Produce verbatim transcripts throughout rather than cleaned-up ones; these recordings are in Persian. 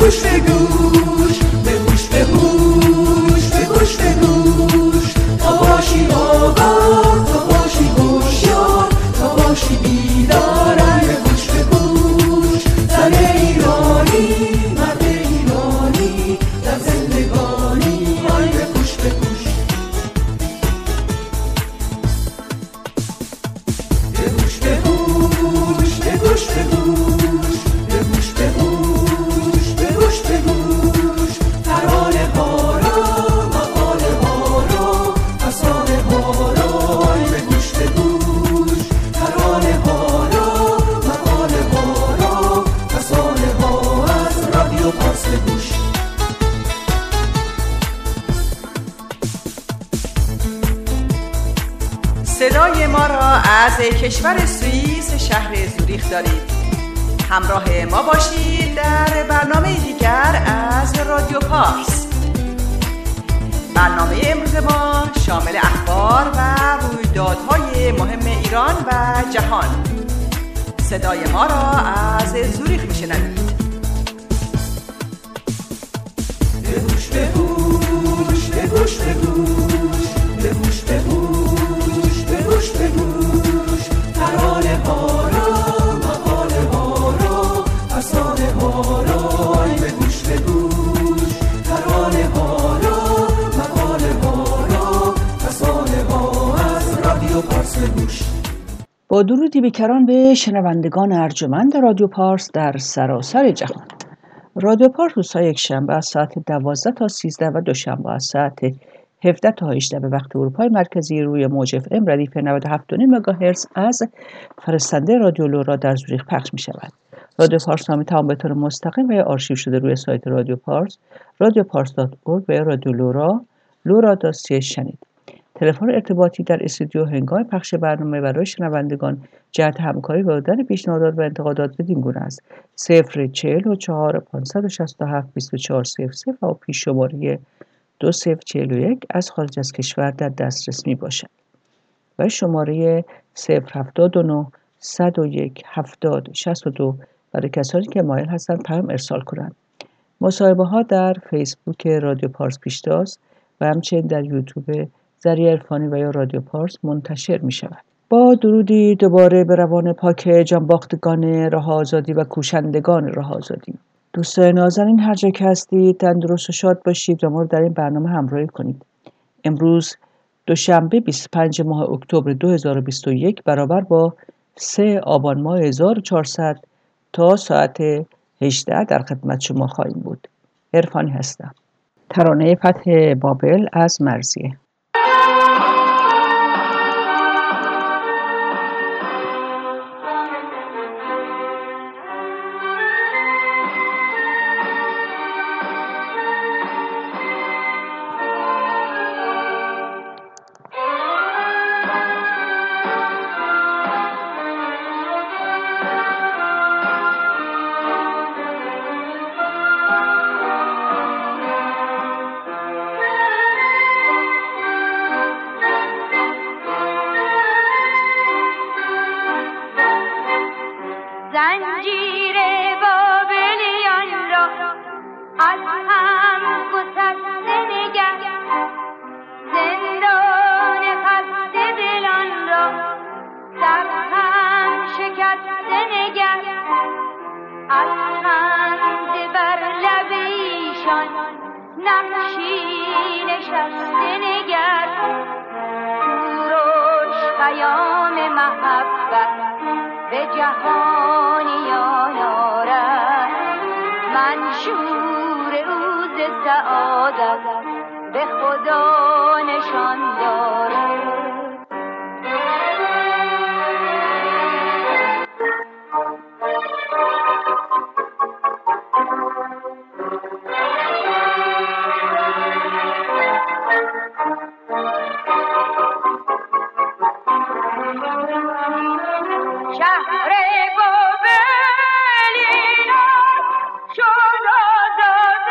گوش به گوش، به گوش به گوش، به گوش به گوش، تا باشی آگاه، تا باشی هوشیار، تا باشی بیدار. ای به گوش به گوش، زن ایرانی، مرد ایرانی، در زندگانی. ای به گوش به گوش، به گوش به گوش، به گوش به گوش، به گوش به گوش، به گوش به گوش، ترانه ها را، مقاله ها را، افسانه ها را. ای به گوش به گوش، ترانه ها را، مقاله ها را، افسانه ها از رادیو پارس گوش. صدای ما را از کشور سوئیس شهر زوریخ دارید. همراه ما باشید در برنامه دیگر از رادیو پارس. برنامه امروز ما شامل اخبار و رویدادهای مهم ایران و جهان. صدای ما را از زوریخ میشنوید. به گوش به گوش، به گوش به گوش، به گوش به گوش، به گوش به گوش، ترانه ها را، مقاله ها را، افسانه ها را. ای به گوش به گوش، ترانه ها را، مقاله ها را، افسانه ها از رادیو پارس گوش. با درودی بیکران به شنوندگان ارجمند رادیو پارس در سراسر جهان. رادیو پارس روزهای یکشنبه از ساعت دوازده تا سیزده و دوشنبه از ساعت هفده تا هجده به وقت اروپای مرکزی روی موج اف ام ردیف نود و هفت و نیم مگاهرتز از فرستنده رادیو لورا در زوریخ پخش می شود. رادیو پارس نام تمام به طور مستقیم و یا آرشیو شده روی سایت رادیو پارس، رادیو پارس دات اورگ و یا رادیو لورا، لورا دات سی شنید. تلفن ارتباطی در استودیو هنگام پخش برنامه برای شنوندگان جهت همکاری و دادن پیشنهادات و انتقادات بدین گونه است: صفر چهل و چهار پانصد و شصت و هفت بیست و چهار صفر صفر و پیش شماره دو صفر چهل و یک از خارج از کشور در دسترس می باشد و شماره صفر هفتاد و نه صد و یک هفتاد شصت و دو برای کسانی که مایل هستند پیام ارسال کنند. مصاحبه ها در فیسبوک رادیو پارس پیشتاز و همچنین در یوتیوب ذریع عرفانی و یا رادیو پارس منتشر می شود. با درودی دوباره به روان پاک جانباختگان راه آزادی و کوشندگان راه آزادی. دوستان نازنین هر جا که هستید تندرست و شاد باشید و ما رو در این برنامه همراهی کنید. امروز دوشنبه بیست و پنجم ماه اکتبر دو هزار و بیست و یک برابر با سوم آبان ماه هزار و چهارصد تا ساعت هجده در خدمت شما خواهیم بود. عرفانی هستم. ترانه فتح بابل از مرضیه.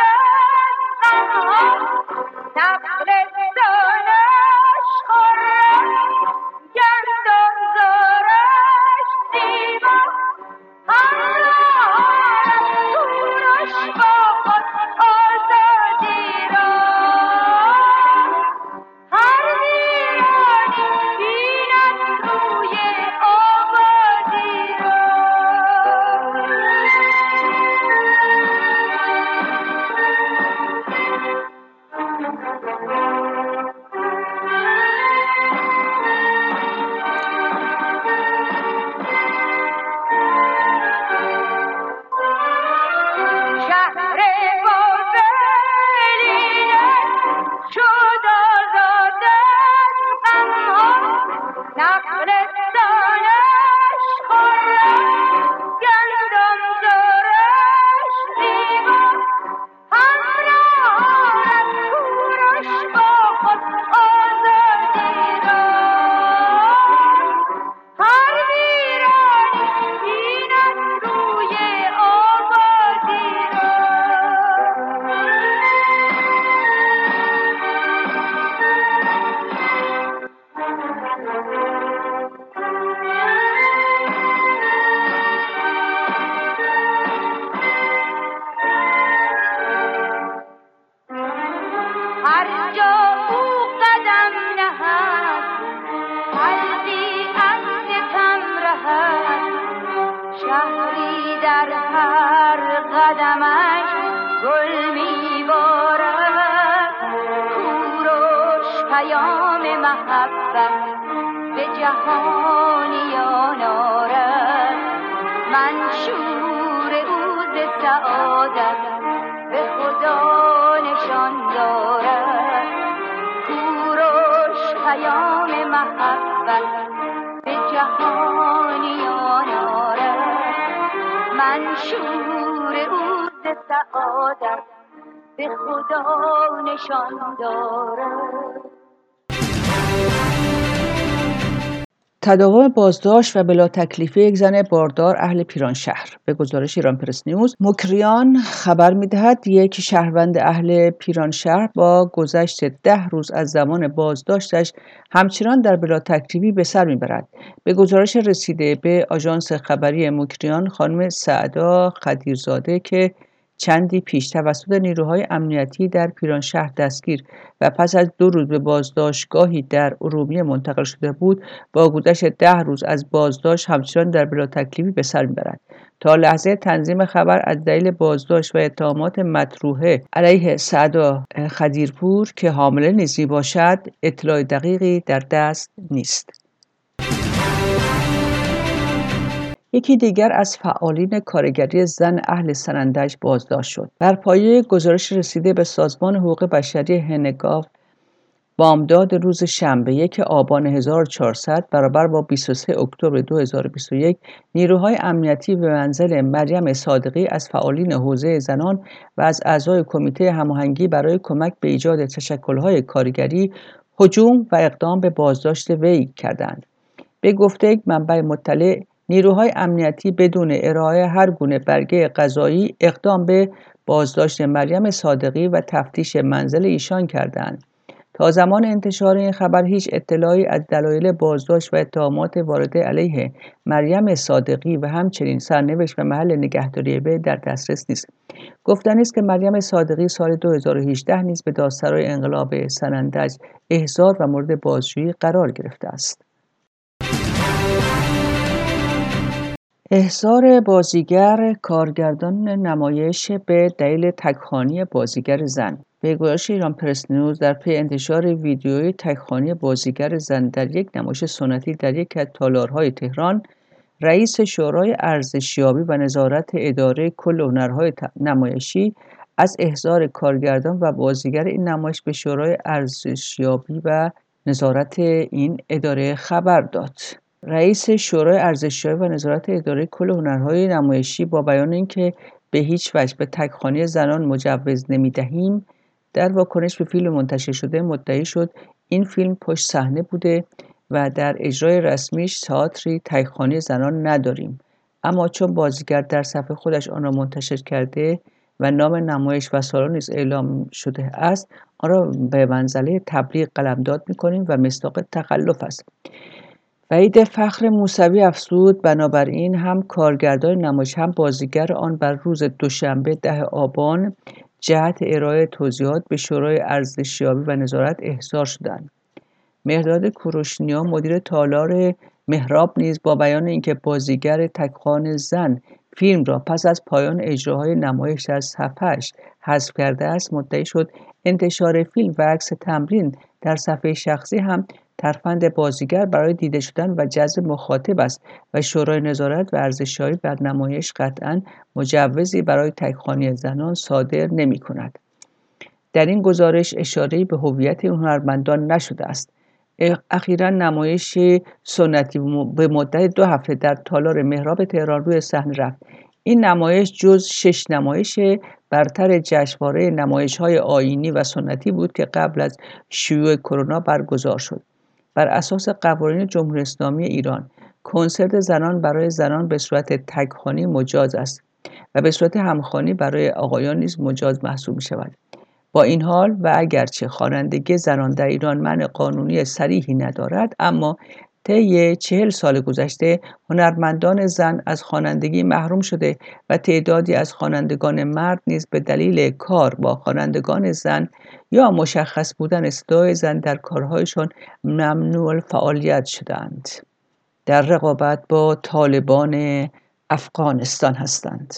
نقل دانش خورد منشور او ز سعادت به خدا نشان دارد. تداوم بازداشت و بلا تکلیفی یک زن باردار اهل پیرانشهر. به گزارش ایران پرس نیوز، مکریان خبر می‌دهد یک شهروند اهل پیرانشهر با گذشت ده روز از زمان بازداشتش همچنان در بلا تکلیفی به سر میبرد. به گزارش رسیده به آژانس خبری مکریان، خانم سعدا خدیرزاده که چندی پیش توسط نیروهای امنیتی در پیرانشهر دستگیر و پس از دو روز به بازداشتگاهی در ارومیه منتقل شده بود، با گذشت ده روز از بازداشت همچنان در بلا تکلیفی به سر میبرد. تا لحظه تنظیم خبر از دلیل بازداشت و اتهامات مطروحه علیه سعدا خدیرپور که حامله نیز میباشد اطلاع دقیقی در دست نیست. یکی دیگر از فعالین کارگری زن اهل سنندج بازداشت شد. بر پایه گزارش رسیده به سازمان حقوق بشری هنگاو، بامداد روز شنبه یک آبان هزار و چهارصد برابر با بیست و سه اکتبر دو هزار و بیست و یک، نیروهای امنیتی به منزل مریم صادقی از فعالین حوزه زنان و از اعضای کمیته هماهنگی برای کمک به ایجاد تشکل‌های کارگری هجوم و اقدام به بازداشت وی کردند. به گفته یک منبع مطلع، نیروهای امنیتی بدون ارائه هر گونه برگه قضایی اقدام به بازداشت مریم صادقی و تفتیش منزل ایشان کردند. تا زمان انتشار این خبر هیچ اطلاعی از دلایل بازداشت و اتهامات وارده علیه مریم صادقی و همچنین سرنوشت و محل نگهداری وی در دسترس نیست. گفتنی است که مریم صادقی سال دو هزار و هجده نیز به دادسرای انقلاب سنندج احضار و مورد بازجویی قرار گرفته است. احضار بازیگر کارگردان نمایش به دلیل تک‌خوانی بازیگر زن. به گزارش ایران پرس نیوز، در پی انتشار ویدیوی تک‌خوانی بازیگر زن در یک نمایش سنتی در یکی از تالارهای تهران، رئیس شورای ارزشیابی و نظارت اداره کل هنرهای نمایشی از احضار کارگردان و بازیگر این نمایش به شورای ارزشیابی و نظارت این اداره خبر داد. رئیس شورای ارزشیابی و نظارت اداره کل هنرهای نمایشی با بیان اینکه به هیچ وجه به تک‌خوانی زنان مجوز نمی‌دهیم، در واکنش به فیلم منتشر شده مدعی شد این فیلم پشت صحنه بوده و در اجرای رسمیش تئاتری تک‌خوانی زنان نداریم، اما چون بازیگر در صفحه خودش آن را منتشر کرده و نام نمایش و سالن نیز اعلام شده است، آن را به منزله تبلیغ قلمداد می‌کنیم و مصداق تخلف است. وحید فخر موسوی افزود بنابراین هم کارگردان نمایش هم بازیگر آن بر روز دوشنبه ده آبان جهت ارائه توضیحات به شورای ارزشیابی و نظارت احضار شدند. مهرداد کوروشنیا مدیر تالار محراب نیز با بیان اینکه بازیگر تک‌خوان زن فیلم را پس از پایان اجراهای نمایش در صفحه‌اش حذف کرده است، مدعی شد انتشار فیلم و عکس تمرین در صفحه شخصی هم ترفند بازیگر برای دیده شدن و جذب مخاطب است و شورای نظارت و ارزشیابی بر نمایش قطعاً مجوزی برای تک‌خوانی زنان صادر نمی‌کند. در این گزارش اشاره‌ای به هویت هنرمندان نشده است. اخیراً نمایش سنتی به مدت دو هفته در تالار مهراب تهران روی صحنه رفت. این نمایش جز شش نمایش برتر جشنواره نمایش‌های آیینی و سنتی بود که قبل از شیوع کرونا برگزار شد. بر اساس قوانین جمهوری اسلامی ایران، کنسرت زنان برای زنان به صورت تک‌خوانی مجاز است و به صورت همخوانی برای آقایان نیز مجاز محسوب می‌شود. با این حال و اگرچه خوانندگی زنان در ایران منع قانونی صریحی ندارد، اما طی چهل سال گذشته هنرمندان زن از خوانندگی محروم شده و تعدادی از خوانندگان مرد نیز به دلیل کار با خوانندگان زن یا مشخص بودن صدای زن در کارهایشان ممنوع الفعالیت شدند. در رقابت با طالبان افغانستان هستند.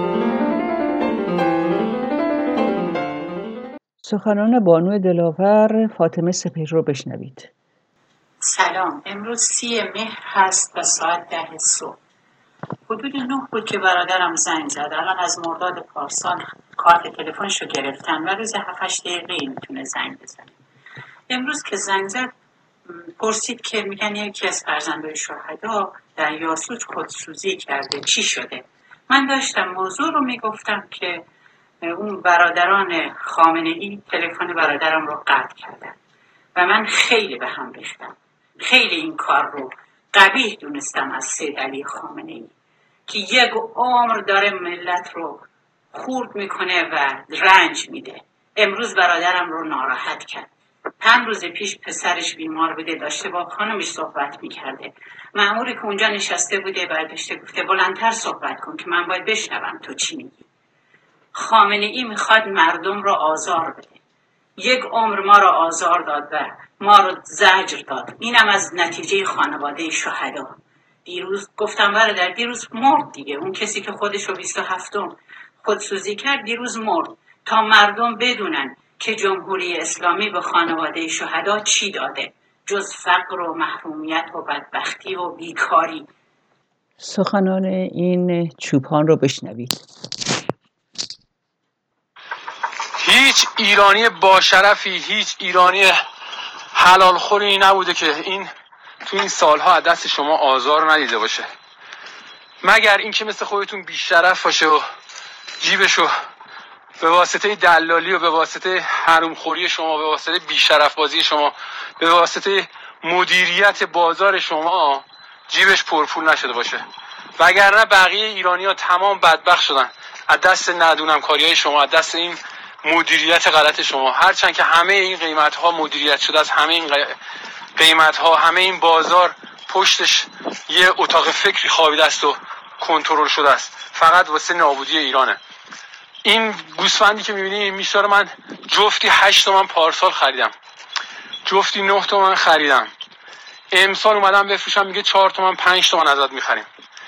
سخنان بانو دلاور فاطمه سپهری رو بشنوید. سلام. امروز سی مهر هست و ساعت ده صبح. حدود نه بود که برادرم زنگ زد. الان از مرداد پارسال کارت تلفنشو گرفتن و روز هفت هشت دقیقه میتونه زنگ بزنه. امروز که زنگ زد پرسید که میگن یکی از فرزندای شهدا در یاسوج خودسوزی کرده، چی شده؟ من داشتم موضوع رو میگفتم که اون برادران خامنه‌ای تلفن برادرم رو قطع کردن و من خیلی به هم ریختم. خیلی این کار رو قبیح دونستم از سید علی خامنه‌ای که یک عمر داره ملت رو خورد میکنه و رنج میده. امروز برادرم رو ناراحت کرد. پنج روز پیش پسرش بیمار بوده، داشته با خانمش صحبت میکرده. مأموری که اونجا نشسته بوده برداشته گفته بلندتر صحبت کن که من باید بشنوم تو چی میگی. خامنه‌ای میخواد مردم رو آزار بده. یک عمر ما رو آزار داد و ما رو زجر داد. اینم از نتیجه خانواده شهدا. دیروز گفتم برادر دیروز مرد دیگه. اون کسی که خودش رو بیست و هفتم خودسوزی کرد دیروز مرد. تا مردم بدونن که جمهوری اسلامی به خانواده شهدا چی داده جز فقر و محرومیت و بدبختی و بیکاری. سخنان این چوپان رو بشنوید. هیچ ایرانی با شرفی، هیچ ایرانی حلال خوری نبوده که این تو این سالها از دست شما آزار ندیده باشه، مگر اینکه مثل خودتون بی شرف باشه و جیبشو به واسطه دلالی و به واسطه حروم خوری شما، به واسطه بی شرف بازی شما، به واسطه مدیریت بازار شما جیبش پرپول نشده باشه. وگرنه بقیه ایرانی‌ها تمام بدبخت شدن از دست ندونم کاریای شما، از دست این مدیریت غلط شما. هرچند که همه این قیمت ها مدیریت شده است، همه این قیمت ها، همه این بازار پشتش یه اتاق فکری خوابیده است و کنترل شده است، فقط واسه نابودی ایرانه. این گوسفندی که میبینی میشاره من جفتی هشت تومن پارسال خریدم، جفتی نه تومن خریدم، امسال اومدم بفروشم میگه چهار تومن پنج تومن ازت میخریم.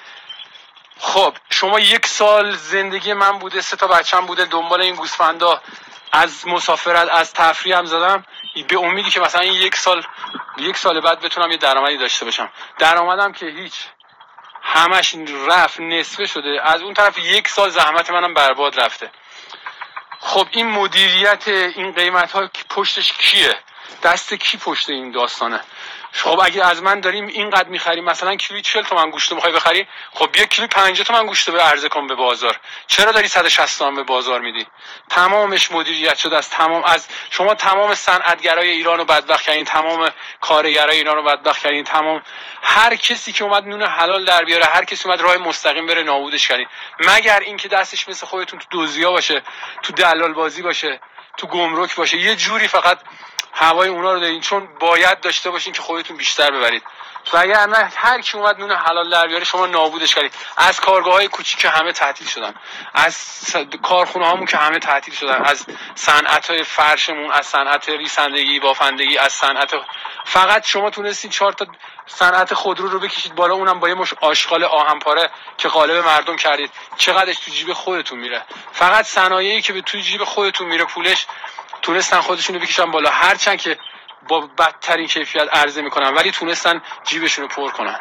خب شما یک سال زندگی من بوده، سه تا بچم بوده، دنبال این گوسفندا از مسافرت از تفریح هم زدم به امیدی که مثلا این یک سال یک سال بعد بتونم یه درآمدی داشته باشم. درآمدم که هیچ، همش رفت، نصفه شده. از اون طرف یک سال زحمت منم برباد رفته. خب این مدیریت این قیمت ها پشتش کیه؟ دست کی پشت این داستانه؟ خب اگه از من داریم اینقدر میخریم، مثلا کیلویی چهل تومن گوشت میخوای بخری، خب یک کیلو پنجاه تومن گوشت به عرضه کن به بازار. چرا داری صد و شصت تومن به بازار میدی؟ تمامش مدیریت شده است. تمام از شما تمام صنعتگرای ایران رو بدبخت کردین، تمام کارگرای ایران رو بدبخت کردین، تمام هر کسی که اومد نون حلال در بیاره، هر کسی اومد راه مستقیم بره نابودش کردین. مگر اینکه دستش مثل خودتون تو دزدیا باشه، تو دلال بازی باشه، تو گمرک باشه، یه جوری فقط هوای اونا رو دارین، چون باید داشته باشین که خودتون بیشتر ببرید. وگرنه هر کی اومد نون حلال در بیاره شما نابودش کردید. از کارگاه‌های کوچیک که همه تعطیل شدن، از کارخونه‌هامون که همه تعطیل شدن، از صنعت‌های فرشمون، از صنعت ریسندگی، بافندگی، از صنعت فقط شما تونستین چهار تا صنعت خودرو رو بکشید بالا، اونم با یه مش آشغال آهنپاره که قالب مردم کردید. چقدرش تو جیب خودتون میره؟ فقط صنایعی که به توی جیب خودتون میره پولش تونستن خودشونو بکشن بالا، هرچند که با بدترین کیفیت عرضه میکنن، ولی تونستن جیبشونو پر کنن.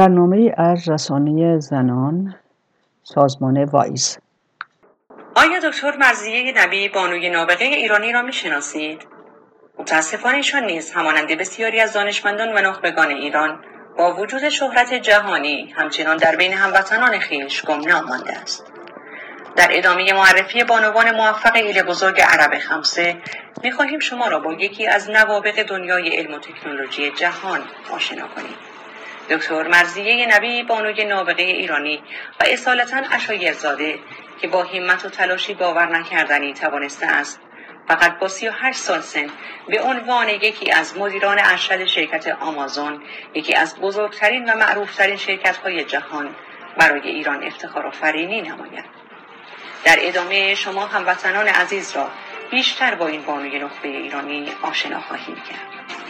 برنامه از رسانه زنان سازمان وایز. آیا دکتر مرضیه نبی بانوی نابغه ایرانی را می‌شناسید؟ متاسفانه ایشان نیز همانند بسیاری از دانشمندان و نخبگان ایران با وجود شهرت جهانی همچنان در بین هموطنان خویش گمنام مانده است. در ادامه معرفی بانوان موفق ایل بزرگ عرب خمسه می‌خواهیم شما را با یکی از نوابغ دنیای علم و تکنولوژی جهان آشنا کنیم. دکتر مرضیه نبی بانوی نابغه ایرانی و اصالتاً عشایرزاده که با همت و تلاشی باور نکردنی توانسته است فقط با سی و هشت سال سن به عنوان یکی از مدیران ارشد شرکت آمازون، یکی از بزرگترین و معروفترین شرکت‌های جهان، برای ایران افتخار آفرینی نماید. در ادامه شما هموطنان عزیز را بیشتر با این بانوی نخبه ایرانی آشنا خواهیم کرد.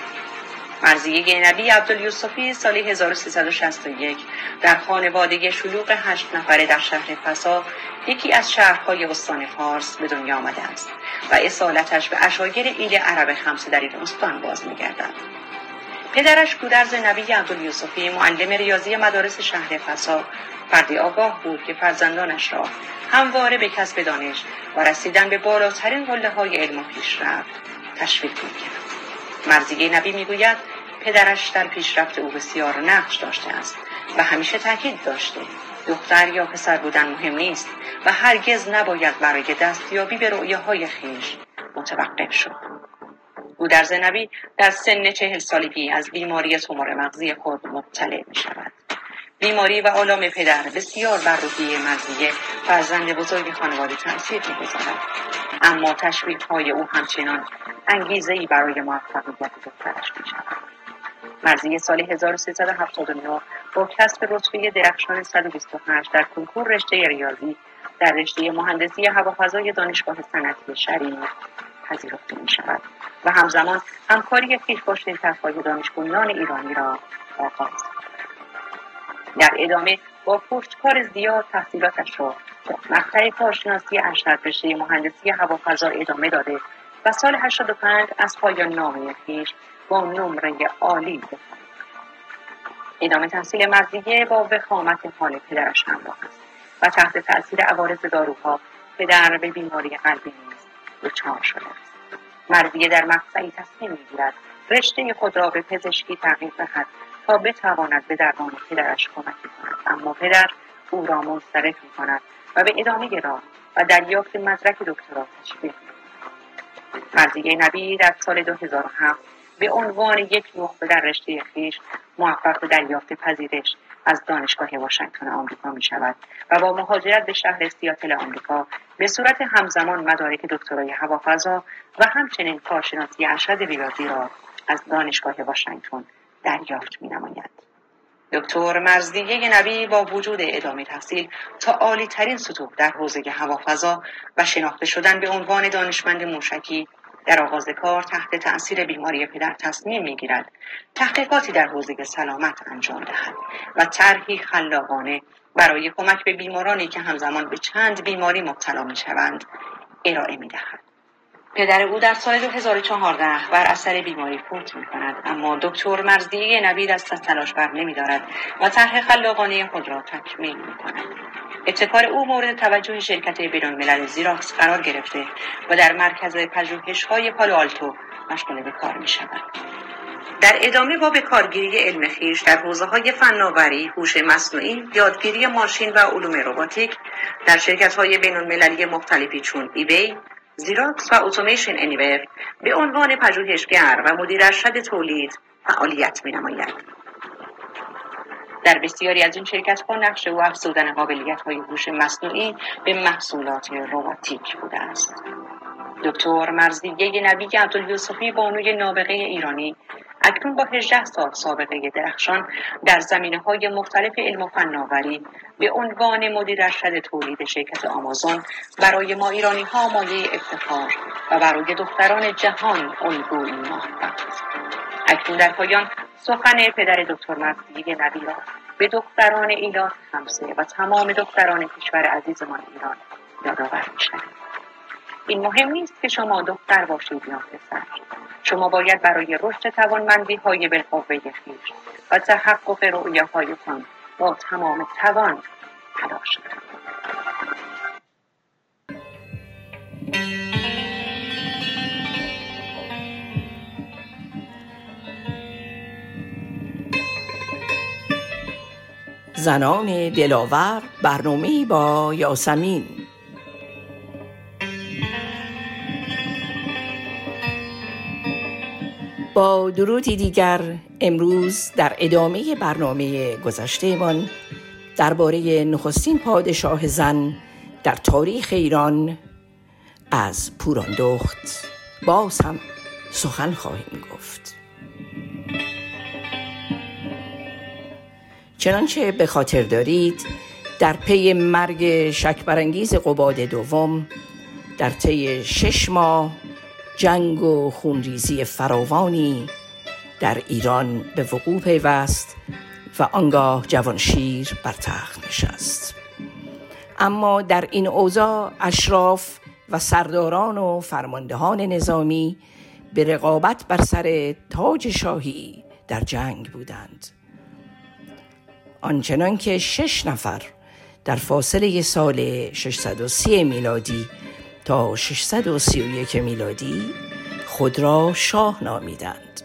مرضیه نبی عبدالیوسفی سال هزار و سیصد و شصت و یک در خانواده شلوغ هشت نفره در شهر فسا، یکی از شهرهای استان فارس، به دنیا آمده است و اصالتش به عشایر ایل عرب خمسه در این استان باز می‌گردد. پدرش گودرز نبی عبدالیوسفی معلم ریاضی مدارس شهر فسا، فردی آگاه بود که فرزندانش را همواره به کسب دانش و رسیدن به بالاترین قله‌های علم و پیشرفت تشویق می‌کرد. مرضیه نبی میگوید پدرش در پیشرفت او بسیار نقش داشته است و همیشه تاکید داشته دختر یا پسر بودن مهم نیست و هرگز نباید برای دستیابی به رؤیاهای خویش متوقف شد. گودرز نبی در سن چهل سالگی از بیماری تومور مغزی خود مبتلا می شود. بیماری و آلام پدر بسیار بر روحیه مرضیه فرزند بزرگ خانواده تأثیر می‌گذارد، اما تشویق‌های او همچنان انگیزه‌ای برای موفقیت دخترش می‌شود. مرضیه سال هزار و سیصد و هفتاد و نه با کسب رتبه درخشان صد و بیست و هشت در کنکور رشته ریاضی در رشته مهندسی هوافضای دانشگاه صنعتی شریف پذیرفته می‌شود و همزمان همکاری خویش با شرکت‌های دانشجویان ایرانی را آغاز کرد. در ادامه با پشتکار زیاد تحصیلاتش را در مقطع کارشناسی ارشد رشته مهندسی هوافضا ادامه داده و سال هشتاد و پنج از پایان نامه خویش با نمره عالی بخواند. ادامه تحصیل مرضیه با وخامت حال پدرش همراه است و تحت تأثیر عوارض داروها پدر به بیماری قلبی نیز دچار شده است. مرضیه در مقطعی تصمیم می‌گیرد رشته خود را به پزشکی تغییر دهد تا بتواند به درمان پدرش کمکی کند، اما پدر او را منصرف می‌کند و به ادامه راه و دریافت مدرک دکترا تشویق می‌کند. مرضیه نبی در سال دو هزار و هفت به عنوان یک نخبه در رشته خویش موفق به دریافت پذیرش از دانشگاه واشنگتن آمریکا می‌شود و با مهاجرت به شهر سیاتل آمریکا به صورت همزمان مدارک دکترای هوافضا و همچنین کارشناسی ارشد ریاضی را از دانشگاه واشنگتن دریافت می‌نماید. دکتر مرضیه نبی با وجود ادامه تحصیل تا عالی ترین سطوح در حوزه هوافضا و شناخته شدن به عنوان دانشمند موشکی در آغاز کار تحت تأثیر بیماری پدر تصمیم می‌گیرد تحقیقاتی در حوزه سلامت انجام دهد و طرحی خلاقانه برای کمک به بیمارانی که همزمان به چند بیماری مبتلا می‌شوند ارائه می‌دهد. پدر او در سال دو هزار و چهارده بر اثر بیماری فوت می‌کند، اما دکتر مرضیه نبی دست از تلاش بر نمی‌دارد و طرح خلاقانه خود را تکمیل می‌کند. ابتکار او مورد توجه شرکت بین‌الملل زیراکس قرار گرفته و در مرکز پژوهش‌های پالو آلتو مشغول به کار می‌شود. در ادامه با به کارگیری علم خویش در حوزه‌های فناوری، هوش مصنوعی، یادگیری ماشین و علوم رباتیک در شرکت‌های بین‌المللی مختلفی چون ایبی، زیراکس و اتومیشن انیور به عنوان پژوهشگر و مدیر ارشد تولید فعالیت می‌نماید. در بسیاری از این شرکت‌ها نقش او افزودن قابلیت‌های هوش مصنوعی به محصولات رباتیک بوده است. دکتر مرضیه نبی عبدالیوسفی بانوی نابغه ایرانی اکنون با هجده سال سابقه درخشان در زمینه‌های مختلف علم و فناوری به عنوان مدیر ارشد تولید شرکت آمازون برای ما ایرانی‌ها مایه افتخار و برای دختران جهان الگویی موفق است. اکنون در پایان سخن پدر دکتر مرضیه نبی را به دختران ایلات خمسه و تمام دختران کشور عزیزمان ایران یادآور می‌شویم. این مهم نیست که شما دختر باشید یا پسر. شما باید برای رشد توانمندی های بالقوه خویش و تحقق رؤیاهایتان با تمام توان تلاش کنید. زنان دلاور، برنامه‌ای با یاسمین. با درودی دیگر، امروز در ادامه برنامه گذشته‌مان درباره نخستین پادشاه زن در تاریخ ایران از پوراندخت باز هم سخن خواهیم گفت. چنانچه به خاطر دارید، در پی مرگ شک‌برانگیز قباد دوم در طی شش ماه جنگ و خونریزی فراوانی در ایران به وقوع پیوست و آنگاه جوانشیر بر تخت نشست. اما در این اوضاع اشراف و سرداران و فرماندهان نظامی به رقابت بر سر تاج شاهی در جنگ بودند. آنچنان که شش نفر در فاصله سال ششصد و سی میلادی تا ششصد و سی و یک میلادی خود را شاه نامیدند.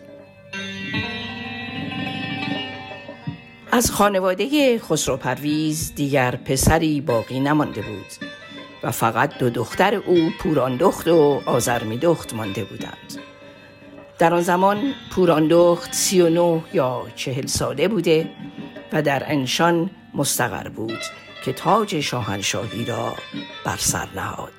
از خانواده خسرو پرویز دیگر پسری باقی نمانده بود و فقط دو دختر او پوراندخت و آذرمیدخت مانده بودند. در آن زمان پوراندخت سی و نه یا چهل ساله بوده و در انشان مستقر بود که تاج شاهنشاهی را بر سر نهاد.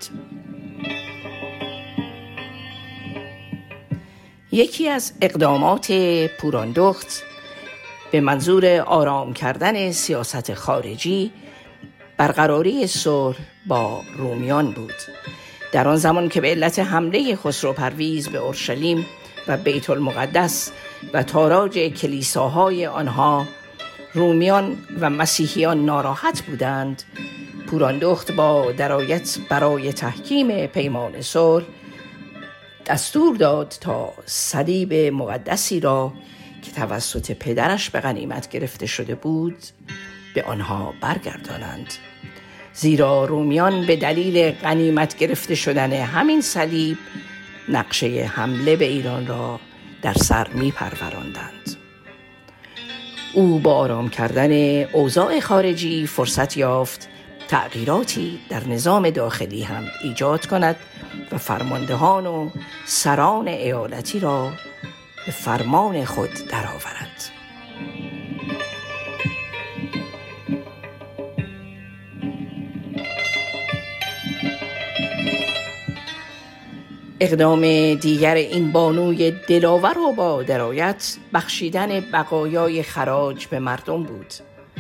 یکی از اقدامات پوراندخت به منظور آرام کردن سیاست خارجی برقراری صلح با رومیان بود. در آن زمان که به علت حمله خسرو پرویز به اورشلیم و بیت المقدس و تاراج کلیساهای آنها رومیان و مسیحیان ناراحت بودند، پوراندخت با درایت برای تحکیم پیمان صلح دستور داد تا صلیب مقدسی را که توسط پدرش به غنیمت گرفته شده بود به آنها برگردانند، زیرا رومیان به دلیل غنیمت گرفته شدن همین صلیب نقشه حمله به ایران را در سر می پروراندند. او با آرام کردن اوضاع خارجی فرصت یافت تغییراتی در نظام داخلی هم ایجاد کند و فرماندهان و سران ایالتی را به فرمان خود درآورد. اقدام دیگر این بانوی دلاور و با درایت بخشیدن بقایای خراج به مردم بود.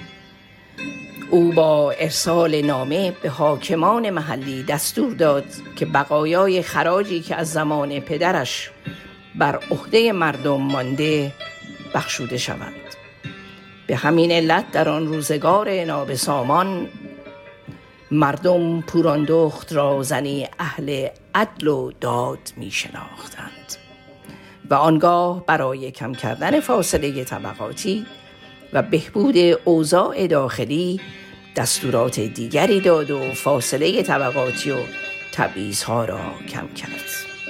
او با ارسال نامه به حاکمان محلی دستور داد که بقایای خراجی که از زمان پدرش بر عهده مردم مانده بخشوده شوند. به همین علت در آن روزگار نابسامان مردم پوراندخت را زنی اهل عدل و داد می شناختند و آنگاه برای کم کردن فاصله طبقاتی و بهبود اوضاع داخلی دستورات دیگری داد و فاصله طبقاتی و تبعیض‌ها را کم کرد.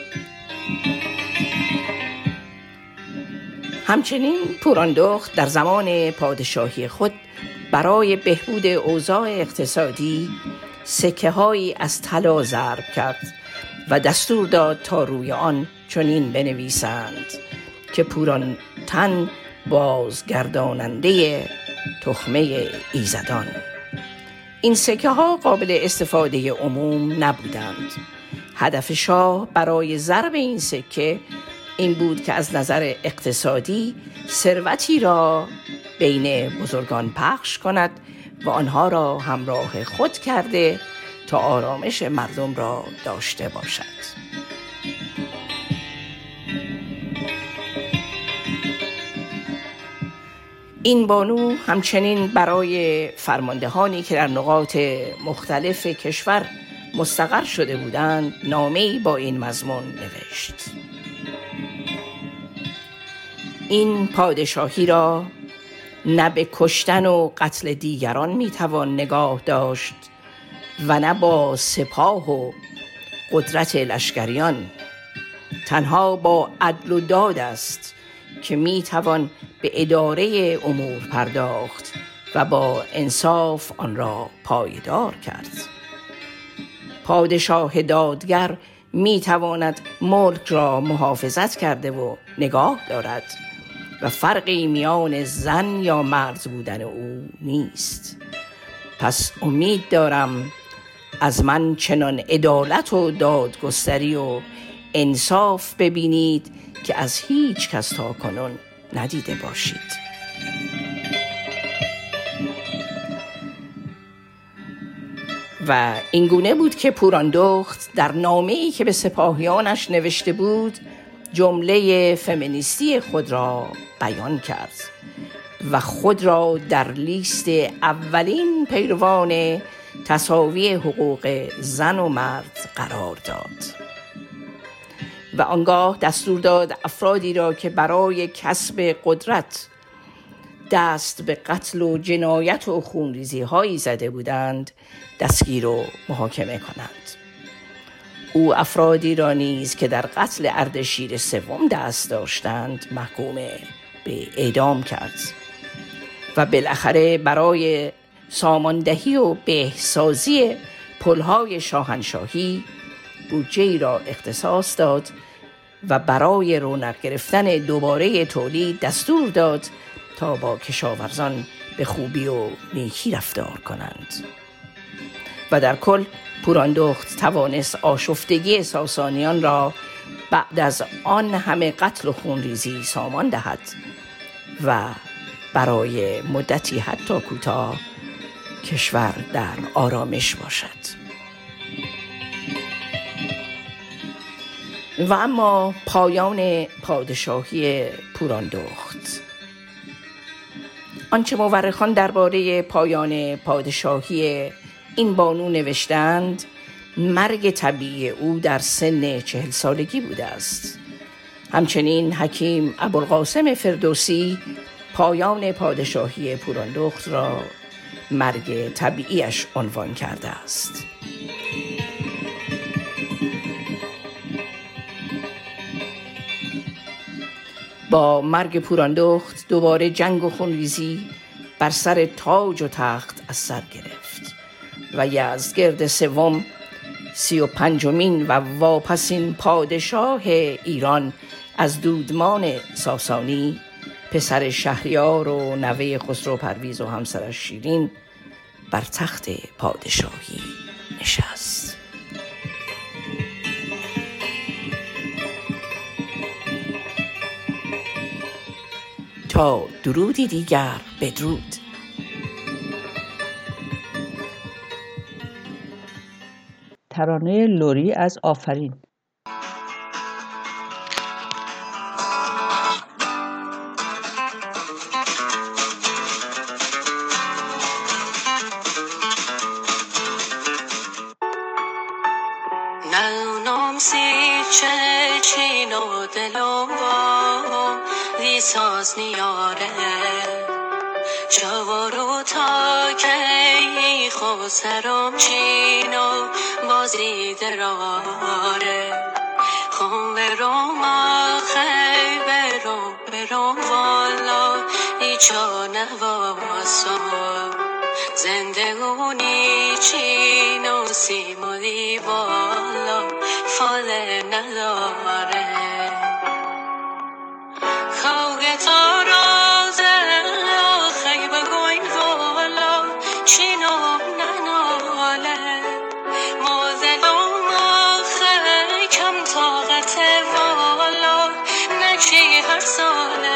همچنین پوراندخت در زمان پادشاهی خود برای بهبود اوضاع اقتصادی سکه‌هایی از طلا ضرب کرد و دستور داد تا روی آن چنین بنویسند که پوران تن بازگرداننده تخمه ایزدان. این سکه ها قابل استفاده عموم نبودند. هدف شاه برای ضرب این سکه این بود که از نظر اقتصادی ثروتی را بین بزرگان پخش کند و آنها را همراه خود کرده تا آرامش مردم را داشته باشد. این بانو همچنین برای فرماندهانی که در نقاط مختلف کشور مستقر شده بودند نامه‌ای با این مضمون نوشت: این پادشاهی را نه به کشتن و قتل دیگران میتوان نگاه داشت و نه با سپاه و قدرت لشکریان. تنها با عدل و داد است که میتوان به اداره امور پرداخت و با انصاف آن را پایدار کرد. پادشاه دادگر میتواند ملک را محافظت کرده و نگاه دارد و فرقی میان زن یا مرد بودن او نیست. پس امید دارم از من چنان عدالت و دادگستری و انصاف ببینید که از هیچ کس تا کنون ندیده باشید. و اینگونه بود که پوراندخت در نامه‌ای که به سپاهیانش نوشته بود جمله فمینیستی خود را بیان کرد و خود را در لیست اولین پیروان تساوی حقوق زن و مرد قرار داد و آنگاه دستور داد افرادی را که برای کسب قدرت دست به قتل و جنایت و خونریزی هایی زده بودند دستگیر و محاکمه کنند. او افرادی را نیز که در قتل اردشیر سوم دست داشتند محکوم به اعدام کرد و بالاخره برای ساماندهی و بهسازی پلهای شاهنشاهی بودجه‌ای را اختصاص داد و برای رونق گرفتن دوباره تولید دستور داد تا با کشاورزان به خوبی و نیکی رفتار کنند. و در کل پوراندخت توانست آشفتگی ساسانیان را بعد از آن همه قتل و خونریزی سامان دهد و برای مدتی حتی کوتاه کشور در آرامش باشد. و اما پایان پادشاهی پوراندخت. آنچه مورخان درباره پایان پادشاهی این بانو نوشتند مرگ طبیعی او در سن چهل سالگی بوده است. همچنین حکیم ابوالقاسم فردوسی پایان پادشاهی پوراندخت را مرگ طبیعیش عنوان کرده است. با مرگ پوراندخت دوباره جنگ و خونریزی بر سر تاج و تخت از سر گرفت و یزدگرد سوم سی و پنجمین و واپسین پادشاه ایران از دودمان ساسانی، پسر شهریار و نوه خسرو پرویز و همسرش شیرین، بر تخت پادشاهی نشست. تا درودی دیگر بدرود. ترانه لری از آفرین. نام سی چه چین و دلو دیساز نیاره چوارو تا که خو سرم چین و بازی دراره خون برم آخی برم برم والا ایچا نواسا زندگونی چین و سیم و دیوالا فاله نداره خوگه تا رازه آخی بگوین والا چینو نناله مازلوم آخی کم طاقت والا نچی هر ساله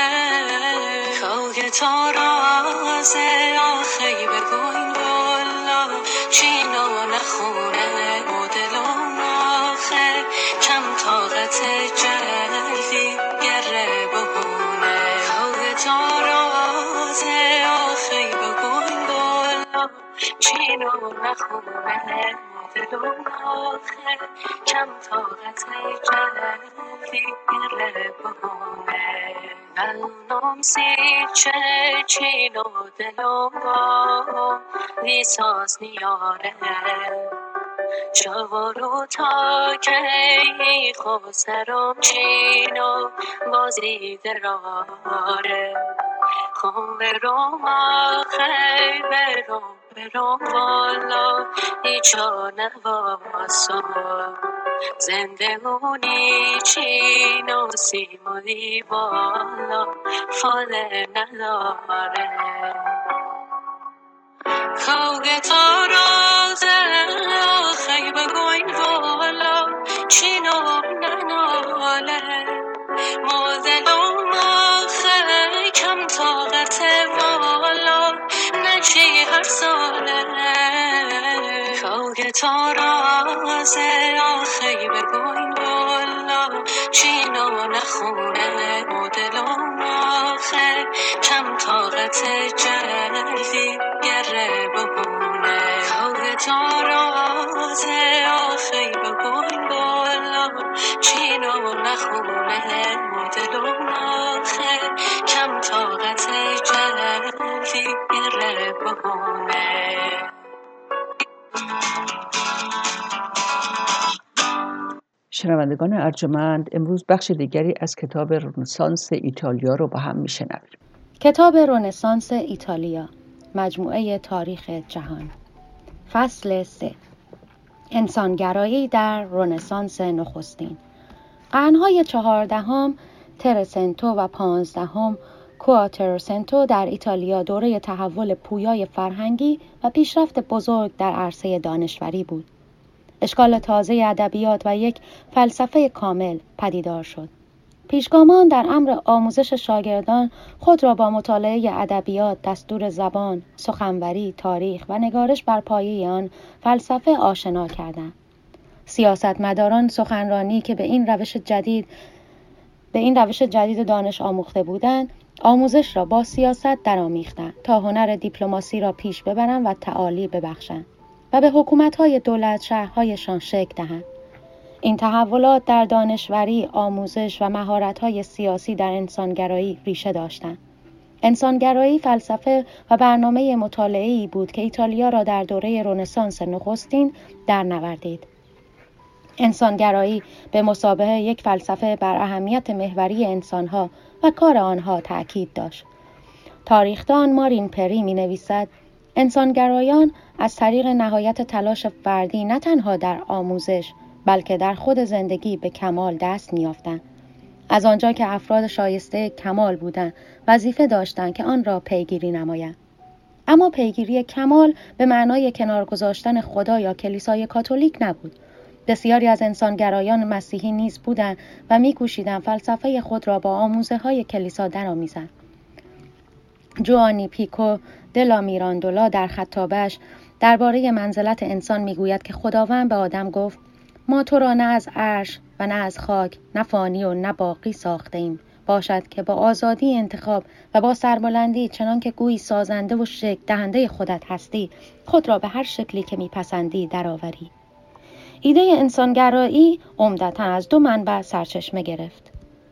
خوگه تا رازه آخی بگوین والا چینو نخونه مدلوم آخی کم طاقت جلدی گره بهونه خوگه تا رازه آخی بگوین والا چینو نخونه مدلوم آخی کم طاقت جلدی گره بهونه نام سی چه چین و دلم لیساس نیاره شوارو تا که خو سرم چین و بازی دراره خون برم آخی برم برم والا ایچا نواسم زندگونی چین و سیمونی بالا فاله نداره کوگه تا رازه آخی بگوین والا چین و نناله مازلوم آخی کم طاقت والا نچی هر ساله کوگه تا رازه آخی بگوین والا چین و نخونه مدلوم آخی کم طاقت جلدی گره بهونه کوگه تا رازه آخی بگوین والا چین و نخونه مدلوم آخی کم طاقت جلدی گره بهونه شنوندگان ارجمند، امروز بخش دیگری از کتاب رنسانس ایتالیا رو با هم میشنویم. کتاب رنسانس ایتالیا، مجموعه تاریخ جهان، فصل سه، انسانگرایی در رنسانس نخستین. قرنهای چهاردهم ترسنتو و پانزدهم کواتروسنتو در ایتالیا دوره تحول پویای فرهنگی و پیشرفت بزرگ در عرصه دانشوری بود. اشکال تازه ادبیات و یک فلسفه کامل پدیدار شد. پیشگامان در امر آموزش شاگردان خود را با مطالعه ادبیات، دستور زبان، سخنوری، تاریخ و نگارش بر پایه آن فلسفه آشنا کردند. سیاستمداران سخنرانی که به این روش جدید به این روش جدید دانش آموخته بودند، آموزش را با سیاست درآمیختند تا هنر دیپلماسی را پیش ببرند و تعالی ببخشند و به حکومت‌های دولت شهرهایشان شکل دهند. این تحولات در دانشوری، آموزش و مهارت‌های سیاسی در انسانگرایی ریشه داشتند. انسانگرایی فلسفه و برنامه مطالعه‌ای بود که ایتالیا را در دوره رنسانس نخستین درنوردید. انسانگرایی به مثابه یک فلسفه بر اهمیت محوری انسان‌ها و کار آنها تأکید داشت. تاریخدان مارین پری می‌نویسد: انسانگرایان از طریق نهایت تلاش فردی نه تنها در آموزش بلکه در خود زندگی به کمال دست می‌یافتند. از آنجا که افراد شایسته کمال بودند، وظیفه داشتند که آن را پیگیری نمایند. اما پیگیری کمال به معنای کنار گذاشتن خدا یا کلیسای کاتولیک نبود. بسیاری از انسانگرایان مسیحی نیز بودند و می‌کوشیدند فلسفه خود را با آموزه‌های کلیسا درآمیزند. جوانی پیکو دلا میراندولا در خطابش درباره منزلت انسان میگوید که خداوند به آدم گفت: ما تو را نه از عرش و نه از خاک، نه فانی و نه باقی ساخته ایم، باشد که با آزادی انتخاب و با سربلندی چنان که گویی سازنده و شکل دهنده خودت هستی، خود را به هر شکلی که میپسندی درآوری. ایده انسانگرایی عمدتاً از دو منبع سرچشمه گرفت.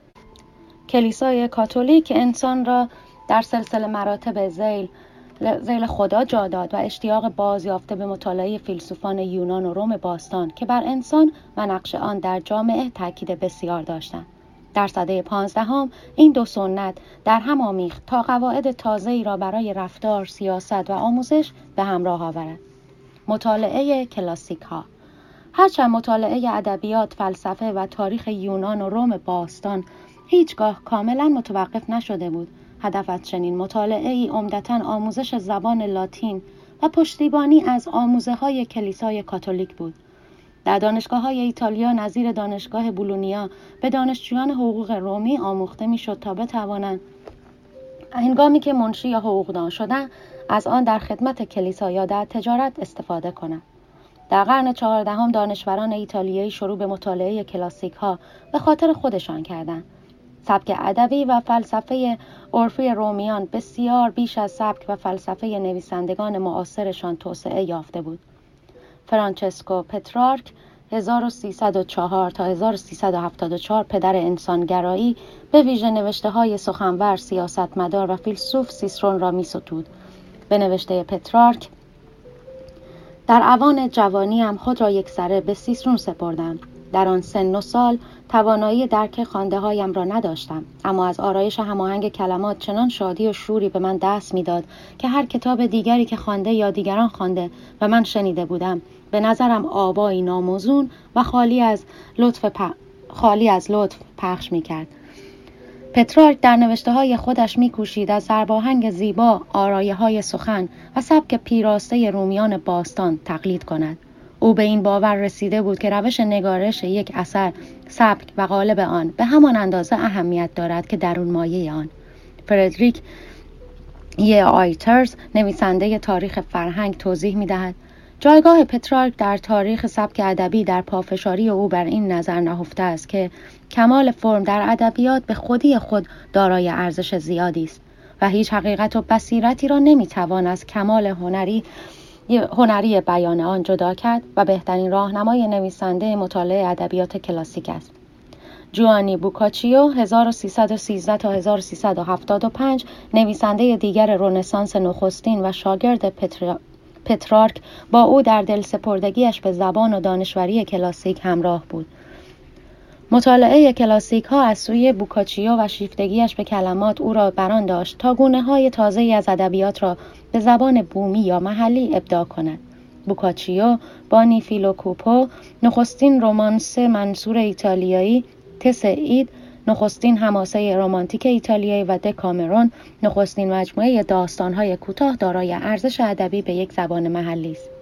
کلیسای کاتولیک انسان را در سلسله مراتب ذیل ذیل خدا جا داد و اشتیاق بازیافته به مطالعه فیلسوفان یونان و روم باستان که بر انسان و نقش آن در جامعه تاکید بسیار داشتند. در سده پانزدهم این دو سنت در هم آمیخت تا قواعد تازه‌ای را برای رفتار، سیاست و آموزش به همراه آورد. مطالعه کلاسیک ها. هرچند مطالعه ادبیات، فلسفه و تاریخ یونان و روم باستان هیچگاه کاملا متوقف نشده بود، هدف از چنین مطالعه‌ای عمدتاً آموزش زبان لاتین و پشتیبانی از آموزه‌های کلیسای کاتولیک بود. در دانشگاه‌های ایتالیا نظیر دانشگاه بولونیا به دانشجویان حقوق رومی آموخته می‌شد تا بتوانند هنگامی که منشی یا حقوقدان شدند از آن در خدمت کلیسا یا در تجارت استفاده کنند. در قرن چهاردهم دانشوران ایتالیایی شروع به مطالعه کلاسیک‌ها به خاطر خودشان کردند. سبک ادبی و فلسفه عرفی رومیان بسیار بیش از سبک و فلسفه نویسندگان معاصرشان توسعه یافته بود. فرانچسکو پترارک هزار و سیصد و چهار تا هزار و سیصد و هفتاد و چهار پدر انسانگرایی به ویژه نوشته‌های سخنور، سیاستمدار و فیلسوف سیسرون را می‌ستود. به نوشته پترارک: در اوان جوانیم خود را یکسره به سیسرون سپردم. در آن سن و سال توانایی درک خوانده‌هایم را نداشتم، اما از آرایش هماهنگ کلمات چنان شادی و شوری به من دست می‌داد که هر کتاب دیگری که خوانده یا دیگران خوانده و من شنیده بودم به نظرم آوایی ناموزون و خالی از لطف پ... خالی از لطف پخش می‌کرد. پترارک در نوشته‌های خودش می‌کوشید از ضرباهنگ زیبا، آرایه‌های سخن و سبک پیراسته رومیان باستان تقلید کند. او به این باور رسیده بود که روش نگارش یک اثر، سبک و قالب آن به همان اندازه اهمیت دارد که درون مایه آن. فردریک یه آیترز، نویسنده تاریخ فرهنگ، توضیح می‌دهد: جایگاه پترارک در تاریخ سبک ادبی در پافشاری او بر این نظر نهفته است که کمال فرم در ادبیات به خودی خود دارای ارزش زیادی است و هیچ حقیقت و بصیرتی را نمی‌توان از کمال هنری هنری بیان آن جدا کرد و بهترین راهنمای نویسنده مطالعه ادبیات کلاسیک است. جوانی بوکاچیو هزار و سیصد و سیزده تا هزار و سیصد و هفتاد و پنج، نویسنده دیگر رنسانس نخستین و شاگرد پتر... پترارک، با او در دلسپردگیش به زبان و دانشوری کلاسیک همراه بود. مطالعه کلاسیک ها از سوی بوکاچیو و شیفتگیش به کلمات او را بران داشت تا گونه های تازه‌ای از ادبیات را به زبان بومی یا محلی ابداع کند. بوکاچیو با نیفیلوکوپو، نخستین رمانس منصور ایتالیایی، تس اید، نخستین حماسه رمانتیک ایتالیایی و دکامرون، نخستین مجموعه داستان‌های کوتاه دارای ارزش ادبی به یک زبان محلی است.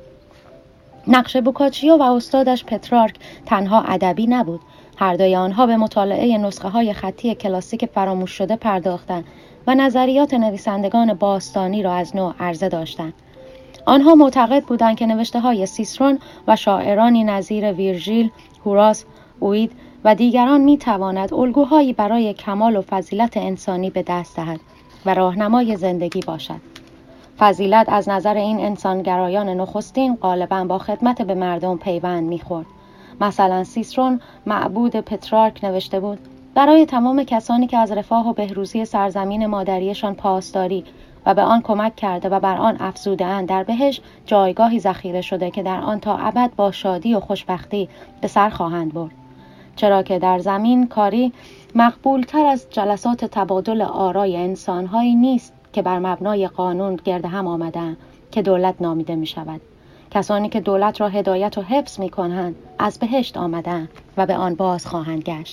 نقش بوکاچیو و استادش پترارک تنها ادبی نبود. هر دوی آنها به مطالعه نسخه‌های خطی کلاسیک فراموش شده پرداختند و نظریات نویسندگان باستانی را از نو عرضه داشتند. آنها معتقد بودند که نوشته‌های سیسرون و شاعرانی نظیر ویرژیل، هوراس، اوید و دیگران می‌تواند الگوهایی برای کمال و فضیلت انسانی به دست دهد و راهنمای زندگی باشد. فضیلت از نظر این انسانگرایان نخستین غالباً با خدمت به مردم پیوند می‌خورد. مثلا سیسرون معبود پترارک نوشته بود: برای تمام کسانی که از رفاه و بهروزی سرزمین مادریشان پاسداری و به آن کمک کرده و بر آن افزوده‌اند، در بهشت جایگاهی ذخیره شده که در آن تا ابد با شادی و خوشبختی به سر خواهند برد. چرا که در زمین کاری مقبولتر از جلسات تبادل آرای انسان‌هایی نیست که بر مبنای قانون گرد هم آمدند که دولت نامیده می شود. کسانی که دولت را هدایت و حفظ می کنند از بهشت آمدند و به آن باز خواهند گشت.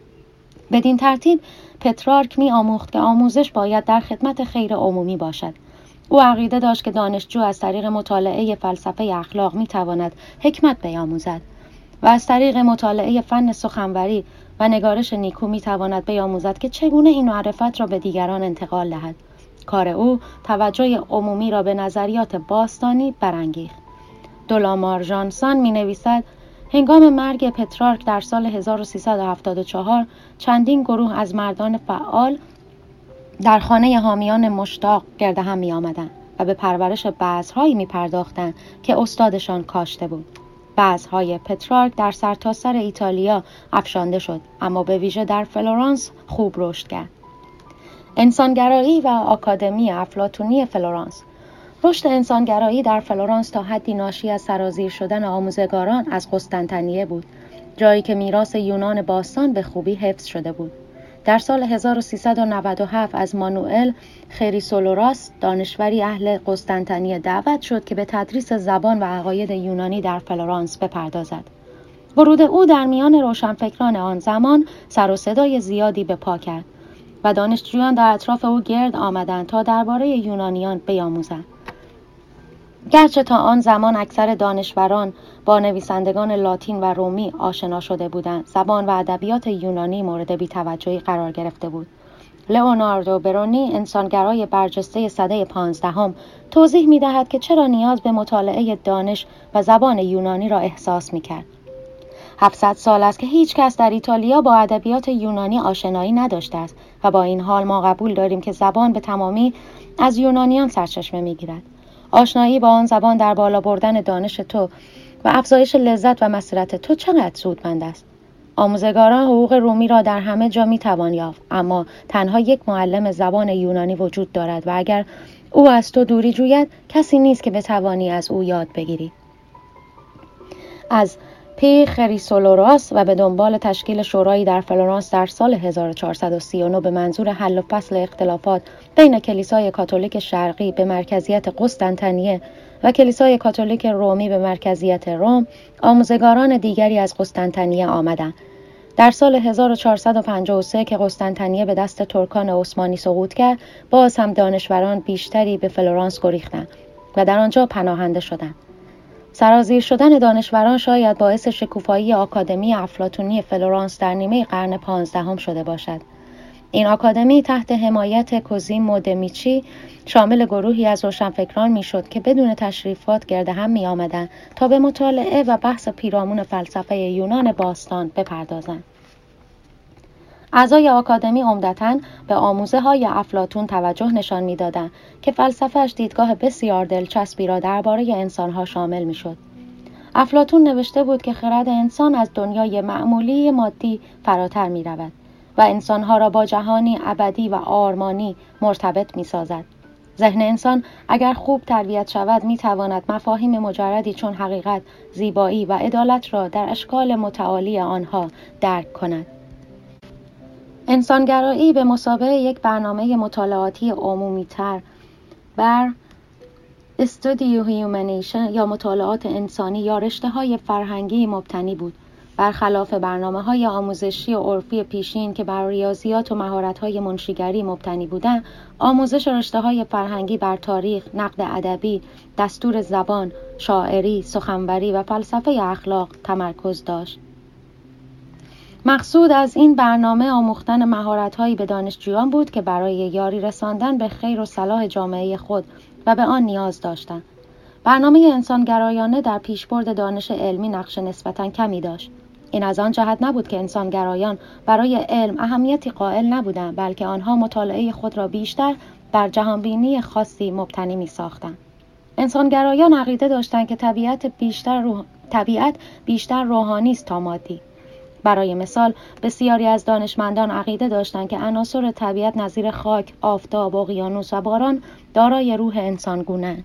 بدین ترتیب پترارک می آموخت که آموزش باید در خدمت خیر عمومی باشد. او عقیده داشت که دانشجو از طریق مطالعه فلسفه اخلاق می تواند حکمت بیاموزد و از طریق مطالعه فن سخنوری و نگارش نیکو می تواند بیاموزد که چگونه این معرفت را به دیگران انتقال دهد. کار او توجه عمومی را به نظریات باستانی برانگیخت. دولامار ژانسان می نویسد: هنگام مرگ پترارک در سال هزار و سیصد و هفتاد و چهار چندین گروه از مردان فعال در خانه حامیان مشتاق گرد هم می آمدند و به پرورش بذرهایی می پرداختند که استادشان کاشته بود. بذرهای پترارک در سرتاسر ایتالیا افشانده شد، اما به ویژه در فلورانس خوب رشد کرد. انسانگرایی و آکادمی افلاطونی فلورانس. رشد انسانگرایی در فلورانس تا حدی ناشی از سرازیر شدن آموزگاران از قسطنطنیه بود، جایی که میراث یونان باستان به خوبی حفظ شده بود. در سال هزار و سیصد و نود و هفت از مانوئل خریسولوراس، دانشوری اهل قسطنطنیه، دعوت شد که به تدریس زبان و عقاید یونانی در فلورانس بپردازد. ورود او در میان روشنفکران آن زمان سر و صدای زیادی به پا کرد و دانشجویان در اطراف او گرد آمدند تا درباره یونانیان بیاموزند. گرچه تا آن زمان اکثر دانشوران با نویسندگان لاتین و رومی آشنا شده بودند، زبان و ادبیات یونانی مورد بی‌توجهی قرار گرفته بود. لئوناردو برونی، انسانگرای برجسته سده پانزدهم، توضیح می‌دهد که چرا نیاز به مطالعه دانش و زبان یونانی را احساس می‌کرد. هفتصد سال است که هیچ کس در ایتالیا با ادبیات یونانی آشنایی نداشته است و با این حال ما قبول داریم که زبان به تمامی از یونانیان سرچشمه می‌گیرد. آشنایی با آن زبان در بالا بردن دانش تو و افزایش لذت و مسرت تو چقدر سودمند است. آموزگاران حقوق رومی را در همه جا می توان یافت، اما تنها یک معلم زبان یونانی وجود دارد و اگر او از تو دوری جوید کسی نیست که بتوانی از او یاد بگیری. از پی خریسولوراس و به دنبال تشکیل شورایی در فلورانس در سال هزار و چهارصد و سی و نه به منظور حل و فصل اختلافات بین کلیسای کاتولیک شرقی به مرکزیت قسطنطنیه و کلیسای کاتولیک رومی به مرکزیت روم، آموزگاران دیگری از قسطنطنیه آمدند. در سال هزار و چهارصد و پنجاه و سه که قسطنطنیه به دست ترکان عثمانی سقوط کرد، باز هم دانشوران بیشتری به فلورانس گریختند و در آنجا پناهنده شدند. سرازیر شدن دانشوران شاید باعث شکوفایی آکادمی افلاطونی فلورانس در نیمه قرن پانزدهم شده باشد. این آکادمی تحت حمایت کوزیمو دمیچی شامل گروهی از روشنفکران میشد که بدون تشریفات گرد هم می آمدند تا به مطالعه و بحث پیرامون فلسفه یونان باستان بپردازند. اعضای آکادمی عمدتاً به آموزه های افلاطون توجه نشان می‌دادند که فلسفه‌اش دیدگاه بسیار دلچسبی را درباره انسان‌ها شامل می‌شد. افلاطون نوشته بود که خرد انسان از دنیای معمولی مادی فراتر می‌رود و انسان‌ها را با جهانی ابدی و آرمانی مرتبط می‌سازد. ذهن انسان اگر خوب تربیت شود می‌تواند مفاهیم مجردی چون حقیقت، زیبایی و عدالت را در اشکال متعالی آنها درک کند. انسانگرایی به مثابه یک برنامه مطالعاتی عمومی‌تر بر استودیو هیومنیشن یا مطالعات انسانی یا رشته‌های فرهنگی مبتنی بود، برخلاف برنامه‌های آموزشی و عرفی پیشین که بر ریاضیات و مهارت‌های منشیگری مبتنی بودند. آموزش رشته‌های فرهنگی بر تاریخ، نقد ادبی، دستور زبان، شاعری، سخنوری و فلسفه اخلاق تمرکز داشت. مقصود از این برنامه آموختن مهارت‌هایی به دانشجویان بود که برای یاری رساندن به خیر و صلاح جامعه خود و به آن نیاز داشتند. برنامه انسانگرایانه در پیشبرد دانش علمی نقش نسبتاً کمی داشت. این از آن جهت نبود که انسانگرایان برای علم اهمیتی قائل نبودند، بلکه آنها مطالعه خود را بیشتر بر جهانبینی خاصی مبتنی می‌ساختند. انسانگرایان عقیده داشتند که طبیعت بیشتر روح... طبیعت بیشتر روحانی است تا مادی. برای مثال بسیاری از دانشمندان عقیده داشتند که عناصر طبیعت نظیر خاک، آفتاب، اقیانوس و باران دارای روح انسانگونه.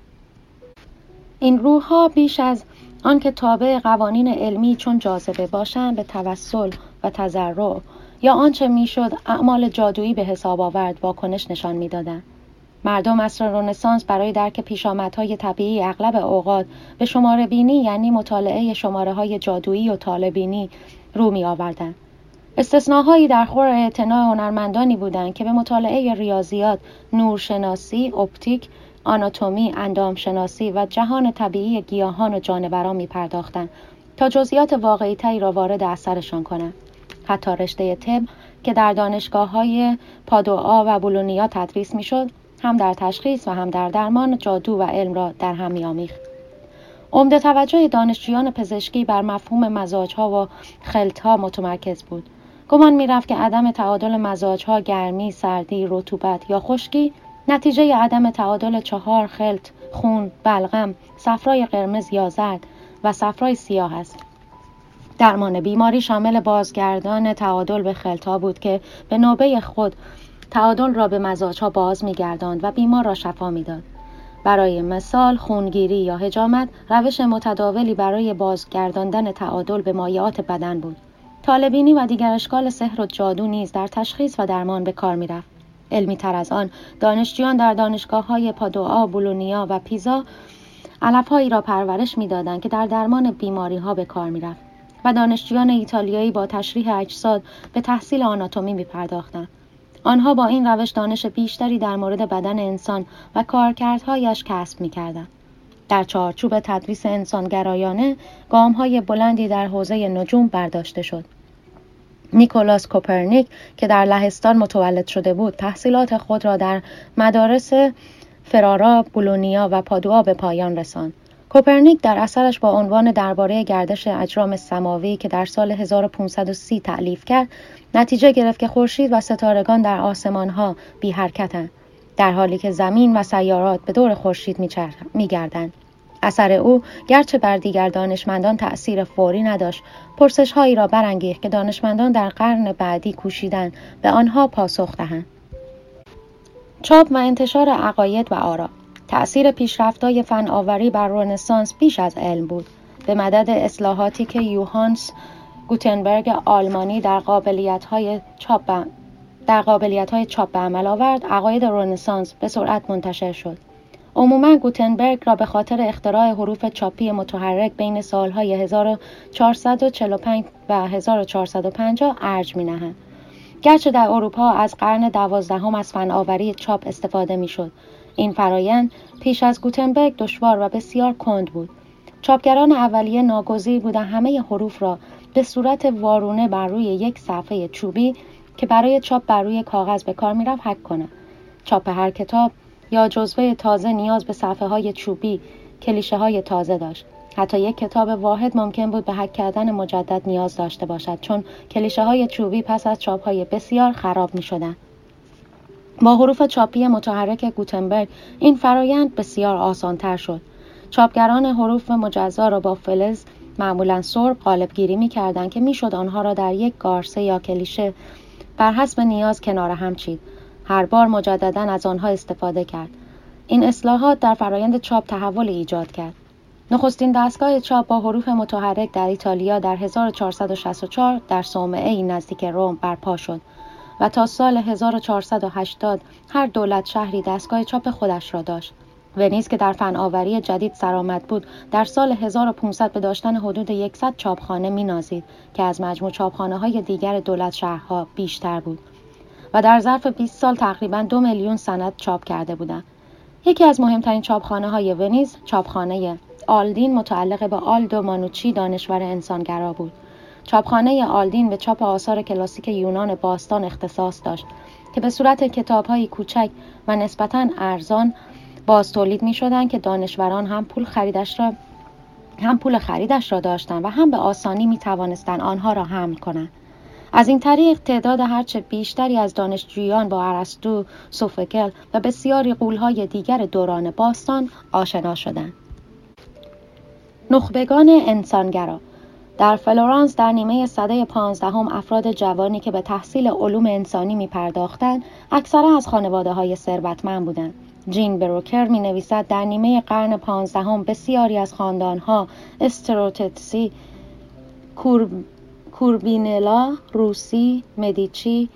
این روح‌ها بیش از آنکه تابع قوانین علمی چون جاذبه باشند، به توسل و تضرع یا آنچه میشد اعمال جادویی به حساب آورد واکنش نشان می‌دادند. مردم عصر رنسانس برای درک پیشامدهای طبیعی اغلب اوقات به شماره بینی یعنی مطالعه شماره‌های جادویی و طالع‌بینی رو می آوردند. استثناهایی در خور اعتناء هنرمندانی بودند که به مطالعه ریاضیات، نورشناسی، اپتیک، آناتومی، اندامشناسی و جهان طبیعی گیاهان و جانوران می پرداختند تا جزئیات واقعی تری را وارد اثرشان کنند. حتی رشته طب که در دانشگاه‌های پادوا و بولونیا تدریس می شد، هم در تشخیص و هم در درمان جادو و علم را در هم می آمیخت. عمده توجه دانشجویان پزشکی بر مفهوم مزاج‌ها و خلط‌ها متمرکز بود. گمان می‌رفت که عدم تعادل مزاج‌ها، گرمی، سردی، رطوبت یا خشکی نتیجه عدم تعادل چهار خلط خون، بلغم، صفرای قرمز یا زرد و صفرای سیاه است. درمان بیماری شامل بازگردان تعادل به خلط‌ها بود که به نوبه خود تعادل را به مزاج‌ها باز می‌گرداند و بیمار را شفا می‌داد. برای مثال خونگیری یا حجامت روش متداولی برای بازگرداندن تعادل به مایعات بدن بود. طالع‌بینی و دیگر اشکال سحر و جادو نیز در تشخیص و درمان به کار می‌رفت. علمی تر از آن، دانشجویان در دانشگاه‌های پادوا، بولونیا و پیزا علف‌هایی را پرورش می‌دادند که در درمان بیماری‌ها به کار می‌رفت و دانشجویان ایتالیایی با تشریح اجساد به تحصیل آناتومی می‌پرداختند. آنها با این روش دانش بیشتری در مورد بدن انسان و کارکردهایش کسب می‌کردند. در چارچوب تدریس انسانگرایانه، گام‌های بلندی در حوزه نجوم برداشته شد. نیکولاس کوپرنیک که در لهستان متولد شده بود، تحصیلات خود را در مدارس فرارا، بولونیا و پادوا به پایان رساند. کوپرنیک در اثرش با عنوان درباره گردش اجرام سماوی که در سال هزار و پانصد و سی تألیف کرد، نتیجه گرفت که خورشید و ستارگان در آسمان‌ها بی حرکتند، در حالی که زمین و سیارات به دور خورشید می‌گردند. اثر او گرچه بر دیگر دانشمندان تأثیر فوری نداشت، پرسش‌هایی را برانگیخت که دانشمندان در قرن بعدی کوشیدند به آنها پاسخ دهند. چاپ و انتشار عقاید و آرا. تأثیر پیشرفت‌های فناوری بر رنسانس بیش از علم بود. به مدد اصلاحاتی که یوهانس گوتنبرگ آلمانی در قابلیت‌های چاپ در قابلیت‌های چاپ به عمل آورد، عقاید رنسانس به سرعت منتشر شد. عموما گوتنبرگ را به خاطر اختراع حروف چاپی متحرک بین سالهای هزار و چهارصد و چهل و پنج و هزار و چهارصد و پنجاه ارج می‌نهند. گرچه در اروپا از قرن دوازدهم از فناوری چاپ استفاده می‌شد، این فرایند پیش از گوتنبرگ دشوار و بسیار کند بود. چاپگران اولیه ناگزیر بودند همه حروف را به صورت وارونه بر روی یک صفحه چوبی که برای چاپ بر روی کاغذ به کار می‌رفت حک کنند. چاپ هر کتاب یا جزوه تازه نیاز به صفحه‌های چوبی، کلیشه‌های تازه داشت. حتی یک کتاب واحد ممکن بود به حک کردن مجدد نیاز داشته باشد، چون کلیشه‌های چوبی پس از چاپ‌های بسیار خراب می‌شدند. با حروف چاپی متحرک گوتنبرگ این فرایند بسیار آسان‌تر شد. چاپگران حروف مجزا را با فلز، معمولاً سرب، قالب‌گیری می‌کردند که می‌شد آنها را در یک گارسه یا کلیشه بر حسب نیاز کنار هم چید. هر بار مجدداً از آنها استفاده کرد. این اصلاحات در فرایند چاپ تحول ایجاد کرد. نخستین دستگاه چاپ با حروف متحرک در ایتالیا در هزار و چهارصد و شصت و چهار در صومعه نزدیک روم برپا شد و تا سال هزار و چهارصد و هشتاد هر دولت شهری دستگاه چاپ خودش را داشت. ونیز که در فناوری جدید سرآمد بود، در سال هزار و پانصد به داشتن حدود صد چاپخانه می‌نازید که از مجموع چاپخانه‌های دیگر دولت شهرها بیشتر بود و در ظرف بیست سال تقریباً دو میلیون سند چاپ کرده بودند. یکی از مهمترین چاپخانه‌های ونیز، چاپخانه آلدین متعلق به آلدو مانوچی دانشور انسانگرا بود. چاپخانه آلدین به چاپ آثار کلاسیک یونان باستان اختصاص داشت که به صورت کتاب‌های کوچک و نسبتاً ارزان باز تولید می‌شدند که دانشوران هم پول خریدش را هم پول خریدش را داشتند و هم به آسانی می‌توانستند آنها را حمل کنند. از این طریق تعداد هرچه بیشتری از دانشجویان با ارسطو، سوفوکل و بسیاری غول‌های دیگر دوران باستان آشنا شدند. نخبگان انسانگرا. در فلورانس در نیمه سده پانزدهم افراد جوانی که به تحصیل علوم انسانی می پرداختند اکثرا از خانواده‌های ثروتمند بودند. جین بروکر می نویسد در نیمه قرن پانزدهم بسیاری از خاندانها استروتسی، کور... کوربینلا، روسی، مدیچی،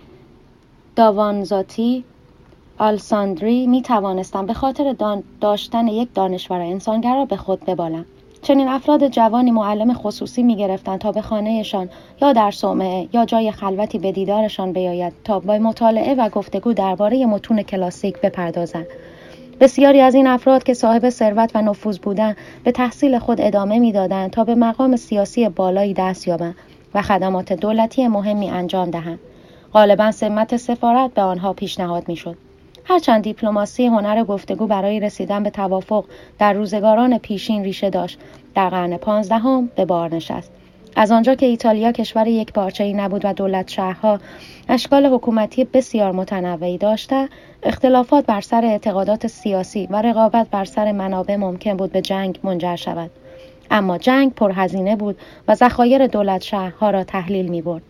داوانزاتی، آلساندری می توانستند به خاطر دان... داشتن یک دانشور انسانگرا به خود ببالند. چنین افراد جوانی معلم خصوصی می گرفتند تا به خانهشان یا در صومعه یا جای خلوتی به دیدارشان بیاید تا با مطالعه و گفتگو درباره متون کلاسیک بپردازند. بسیاری از این افراد که صاحب ثروت و نفوذ بودند به تحصیل خود ادامه می‌دادند تا به مقام سیاسی بالایی دست یابند و خدمات دولتی مهمی انجام دهند. غالباً سمت سفارت به آنها پیشنهاد می‌شد. هرچند دیپلماسی هنر گفتگو برای رسیدن به توافق در روزگاران پیشین ریشه داشت، در قرن پانزدهم به بار نشست. از آنجا که ایتالیا کشور یکپارچه‌ای نبود و دولت شهرها اشکال حکومتی بسیار متنوعی داشتند، اختلافات بر سر اعتقادات سیاسی و رقابت بر سر منابع ممکن بود به جنگ منجر شود. اما جنگ پرهزینه بود و ذخایر دولت شهرها را تحلیل می‌برد.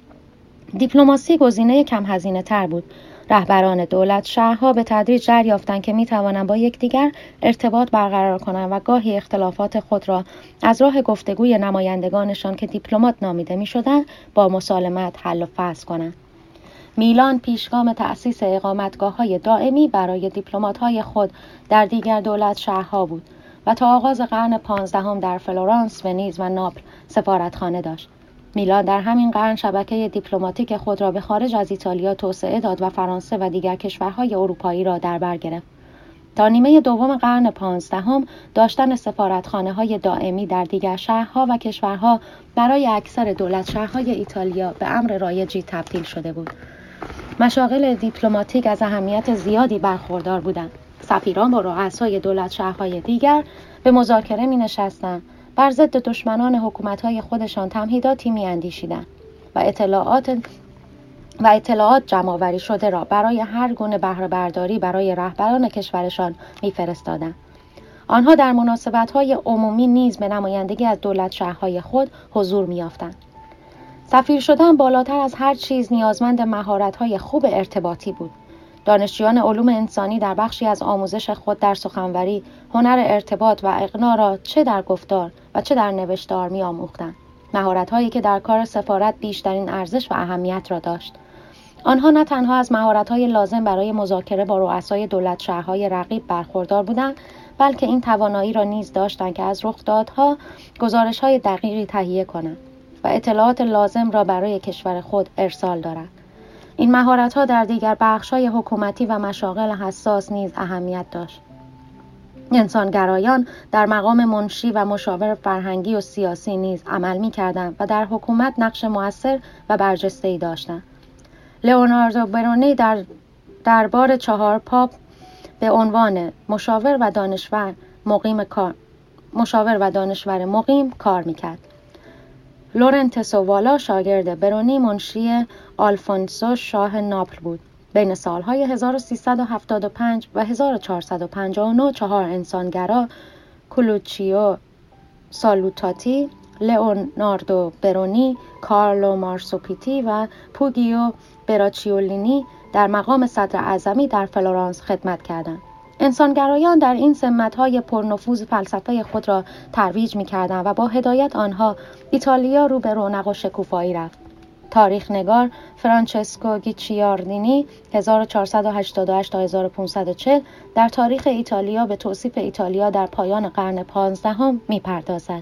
دیپلماسی گزینه کم هزینه تر بود. رهبران دولت شهرها به تدریج دریافتند که می‌توانند با یکدیگر ارتباط برقرار کنند و گاهی اختلافات خود را از راه گفتگوی نمایندگانشان که دیپلمات نامیده می‌شدند با مسالمت حل و فصل کنند. میلان پیشگام تأسیس اقامتگاه‌های دائمی برای دیپلمات‌های خود در دیگر دولت شهرها بود و تا آغاز قرن پانزدهم در فلورانس، ونیز و ناپل سفارتخانه داشت. میلان در همین قرن شبکه دیپلماتیک خود را به خارج از ایتالیا توسعه داد و فرانسه و دیگر کشورهای اروپایی را در بر گرفت. تا نیمه دوم قرن پانزدهم داشتن سفارتخانه‌های دائمی در دیگر شهرها و کشورها برای اکثر دولت شهرهای ایتالیا به امر رایجی تبدیل شده بود. مشاغل دیپلماتیک از اهمیت زیادی برخوردار بودند. سفیران با رؤسای دولت شهرهای دیگر به مذاکره می‌نشستند، بر ضد دشمنان حکومت‌های خودشان تمهیداتی می‌اندیشیدند و اطلاعات و اطلاعات جمع‌آوری شده را برای هر گونه بهره برداری برای رهبران کشورشان می‌فرستادند. آنها در مناسبت‌های عمومی نیز به نمایندگی از دولت شهرهای خود حضور می‌یافتند. سفیر شدن بالاتر از هر چیز نیازمند مهارت‌های خوب ارتباطی بود. دانشجویان علوم انسانی در بخشی از آموزش خود در سخنوری، هنر ارتباط و اقناع را چه در گفتار و چه در نوشتار می‌آموختند. مهارت‌هایی که در کار سفارت بیشترین ارزش و اهمیت را داشت. آنها نه تنها از مهارت‌های لازم برای مذاکره با رؤسای دولت شهرهای رقیب برخوردار بودند، بلکه این توانایی را نیز داشتند که از رخدادها گزارش‌های دقیقی تهیه کنند و اطلاعات لازم را برای کشور خود ارسال دارند. این مهارت‌ها در دیگر بخش‌های حکومتی و مشاغل حساس نیز اهمیت داشت. انسانگرایان در مقام منشی و مشاور فرهنگی و سیاسی نیز عمل می‌کردند و در حکومت نقش مؤثر و برجسته‌ای داشتند. لئوناردو برونی در دربار چهار پاپ به عنوان مشاور و دانشور مقیم کار مشاور و دانشور مقیم کار می‌کرد. لورنتسو والا شاگرد برونی منشی آلفونسو شاه ناپل بود. بین سالهای هزار و سیصد و هفتاد و پنج و هزار و چهارصد و پنجاه و نه چهار انسانگرا، کلوچیو سالوتاتی، لئوناردو برونی، کارلو مارسوپیتی و پوگیو براچیولینی در مقام صدر اعظمی در فلورانس خدمت کردند. انسانگرایان در این سمت‌های پرنفوذ فلسفه خود را ترویج می‌کردند و با هدایت آنها ایتالیا رو به رونق و شکوفایی رفت. تاریخ نگار فرانچسکو گیچیاردینی هزار و چهارصد و هشتاد و هشت تا هزار و پانصد و چهل در تاریخ ایتالیا به توصیف ایتالیا در پایان قرن پانزدهم می‌پردازد.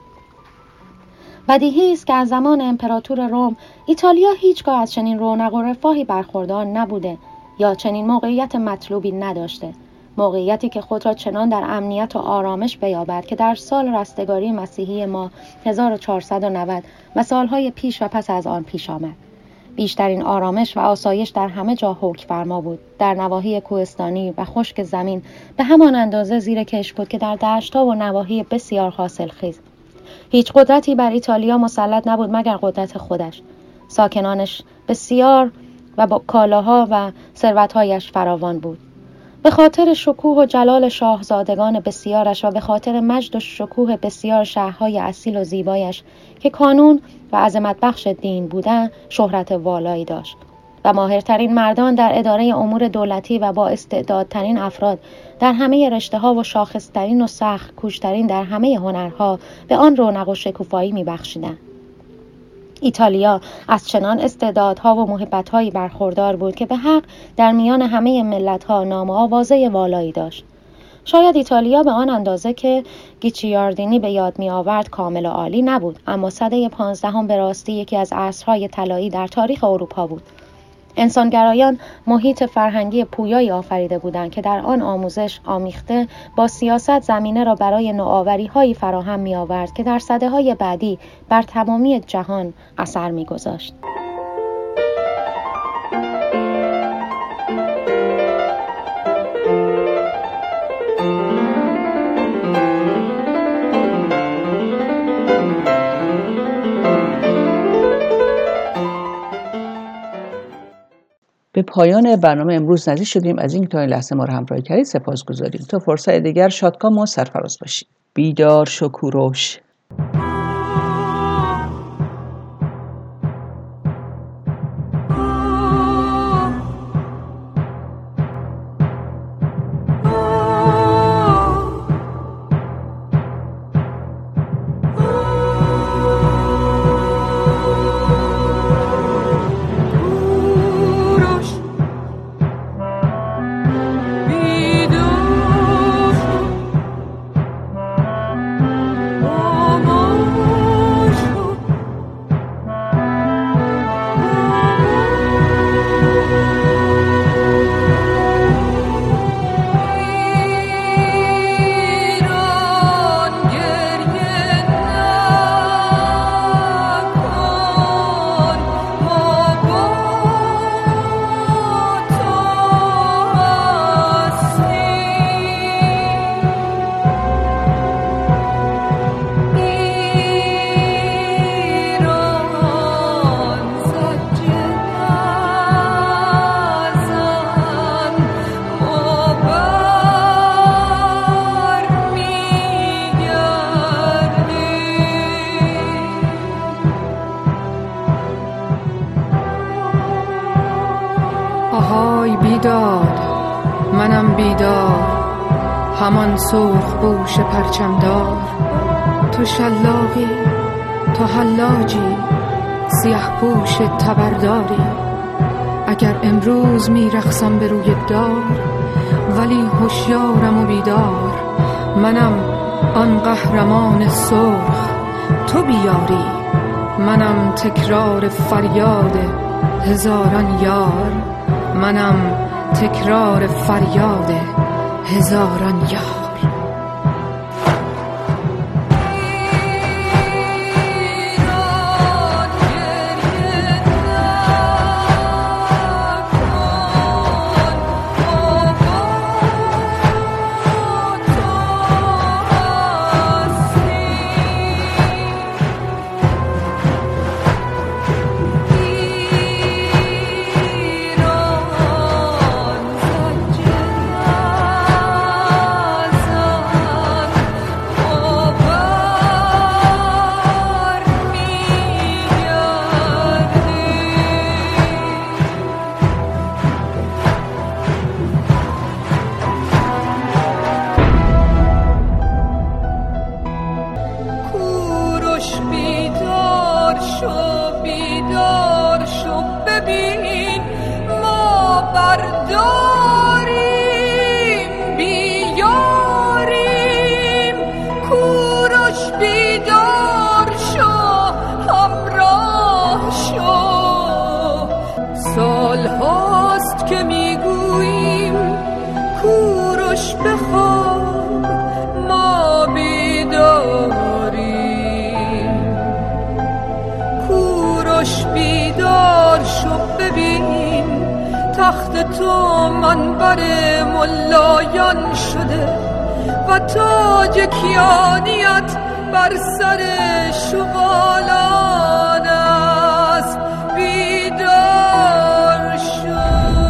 بدیهی است که از زمان امپراتور روم ایتالیا هیچگاه از چنین رونق و رفاهی برخوردار نبوده یا چنین موقعیت مطلوبی نداشته. موقعیتی که خود را چنان در امنیت و آرامش بیابد که در سال رستگاری مسیحی ما هزار و چهارصد و نود و سالهای پیش و پس از آن پیش آمد. بیشترین آرامش و آسایش در همه جا حکم فرما بود. در نواحی کوهستانی و خشک زمین به همان اندازه زیر کش بود که در دشت‌ها و نواحی بسیار حاصلخیز. هیچ قدرتی بر ایتالیا مسلط نبود مگر قدرت خودش. ساکنانش بسیار و با کالاها و ثروت‌هایش فراوان بود. به خاطر شکوه و جلال شاهزادگان بسیارش و به خاطر مجد و شکوه بسیار شهرهای اصیل و زیبایش که کانون و عظمت بخش دین بودند، شهرت والایی داشت و ماهرترین مردان در اداره امور دولتی و با استعدادترین افراد در همه رشته‌ها و شاخصترین و سخت کوشترین در همه هنرها به آن رونق و شکوفایی می‌بخشیدند. ایتالیا از چنان استعدادها و محبت‌هایی برخوردار بود که به حق در میان همه ملت‌ها نام و آوازه والایی داشت. شاید ایتالیا به آن اندازه که گیچیاردینی به یاد می‌آورد کامل و عالی نبود، اما سده پانزدهم به راستی یکی از عصرهای طلایی در تاریخ اروپا بود. انسانگرایان محیط فرهنگی پویایی آفریده بودند که در آن آموزش آمیخته با سیاست زمینه را برای نوآوری‌هایی فراهم می‌آورد که در سده‌های بعدی بر تمامی جهان اثر می‌گذاشت. به پایان برنامه امروز نزدیک شدیم. از اینکه تا این لحظه ما را همراهی کردید سپاسگزاریم. تا فرصت دیگر شادکام و سرفراز باشید. بیدار شو کوروش. Oh های بیدار، منم بیدار، همان سرخ بوش پرچمدار. تو شلاقی، تو حلاجی، سیاه پوش تبرداری. اگر امروز می رقصم به روی دار، ولی هوشیارم و بیدار. منم آن قهرمان سرخ، تو بیاری. منم تکرار فریاد هزاران یار، منم تکرار فریاد هزاران یار. تخت تو منبر ملایان شده و تاج کیانیت بر سر شغالان است. بیدار شو.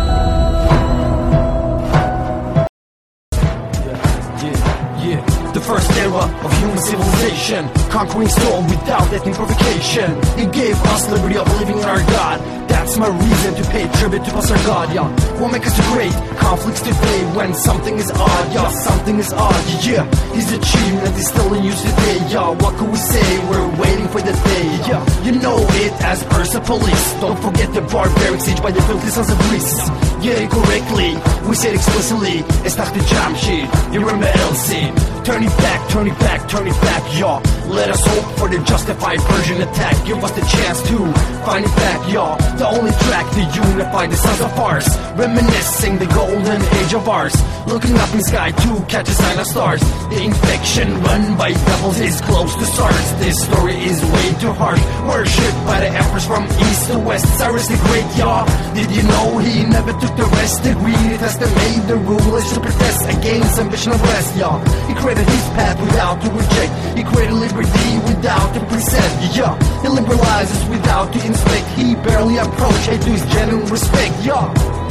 The first era of human civilization, conquering soul without ethnic provocation. It gave us liberty of living in our God. That's my reason to pay tribute to us our God, yeah. What makes us great? Conflicts today when something is odd, yeah. Something is odd, yeah. His achievement is still in use today, yeah. What could we say? We're waiting for the day, yeah. You know it as Persepolis. Don't forget the barbaric siege by the filthy sons of Greece. Yeah, correctly, we said explicitly, it's Takht Jamshid. You remember L C? Turn it back, turn it back, turn it back, y'all. Let us hope for the justified Persian attack. Give us the chance to find it back, y'all. The only track to unify the sons of ours. Reminiscing the golden age of ours. Looking up in the sky to catch a sign of stars. The infection run by devils is close to SARS. This story is way too harsh. Worshipped by the emperors from east to west. Cyrus the Great, y'all. Did you know he never took the rest? Agreed it has to made the rulers to protest against ambition of rest, y'all. He created his path without to reject. He created liberty without to present, yeah. He liberalizes without to inspect. He barely approached hate to his genuine respect, yeah.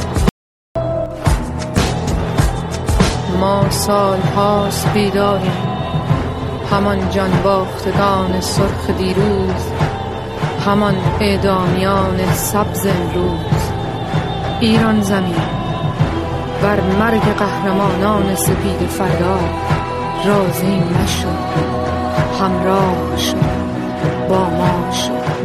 ما سال هاست بیداریم، همان جان باختگان سرخ دیروز، همان اعدامیان سبز امروز. ایران زمین بر مرگ قهرمانان سپید فردا راضی نشد، همراه شد، با ما شد.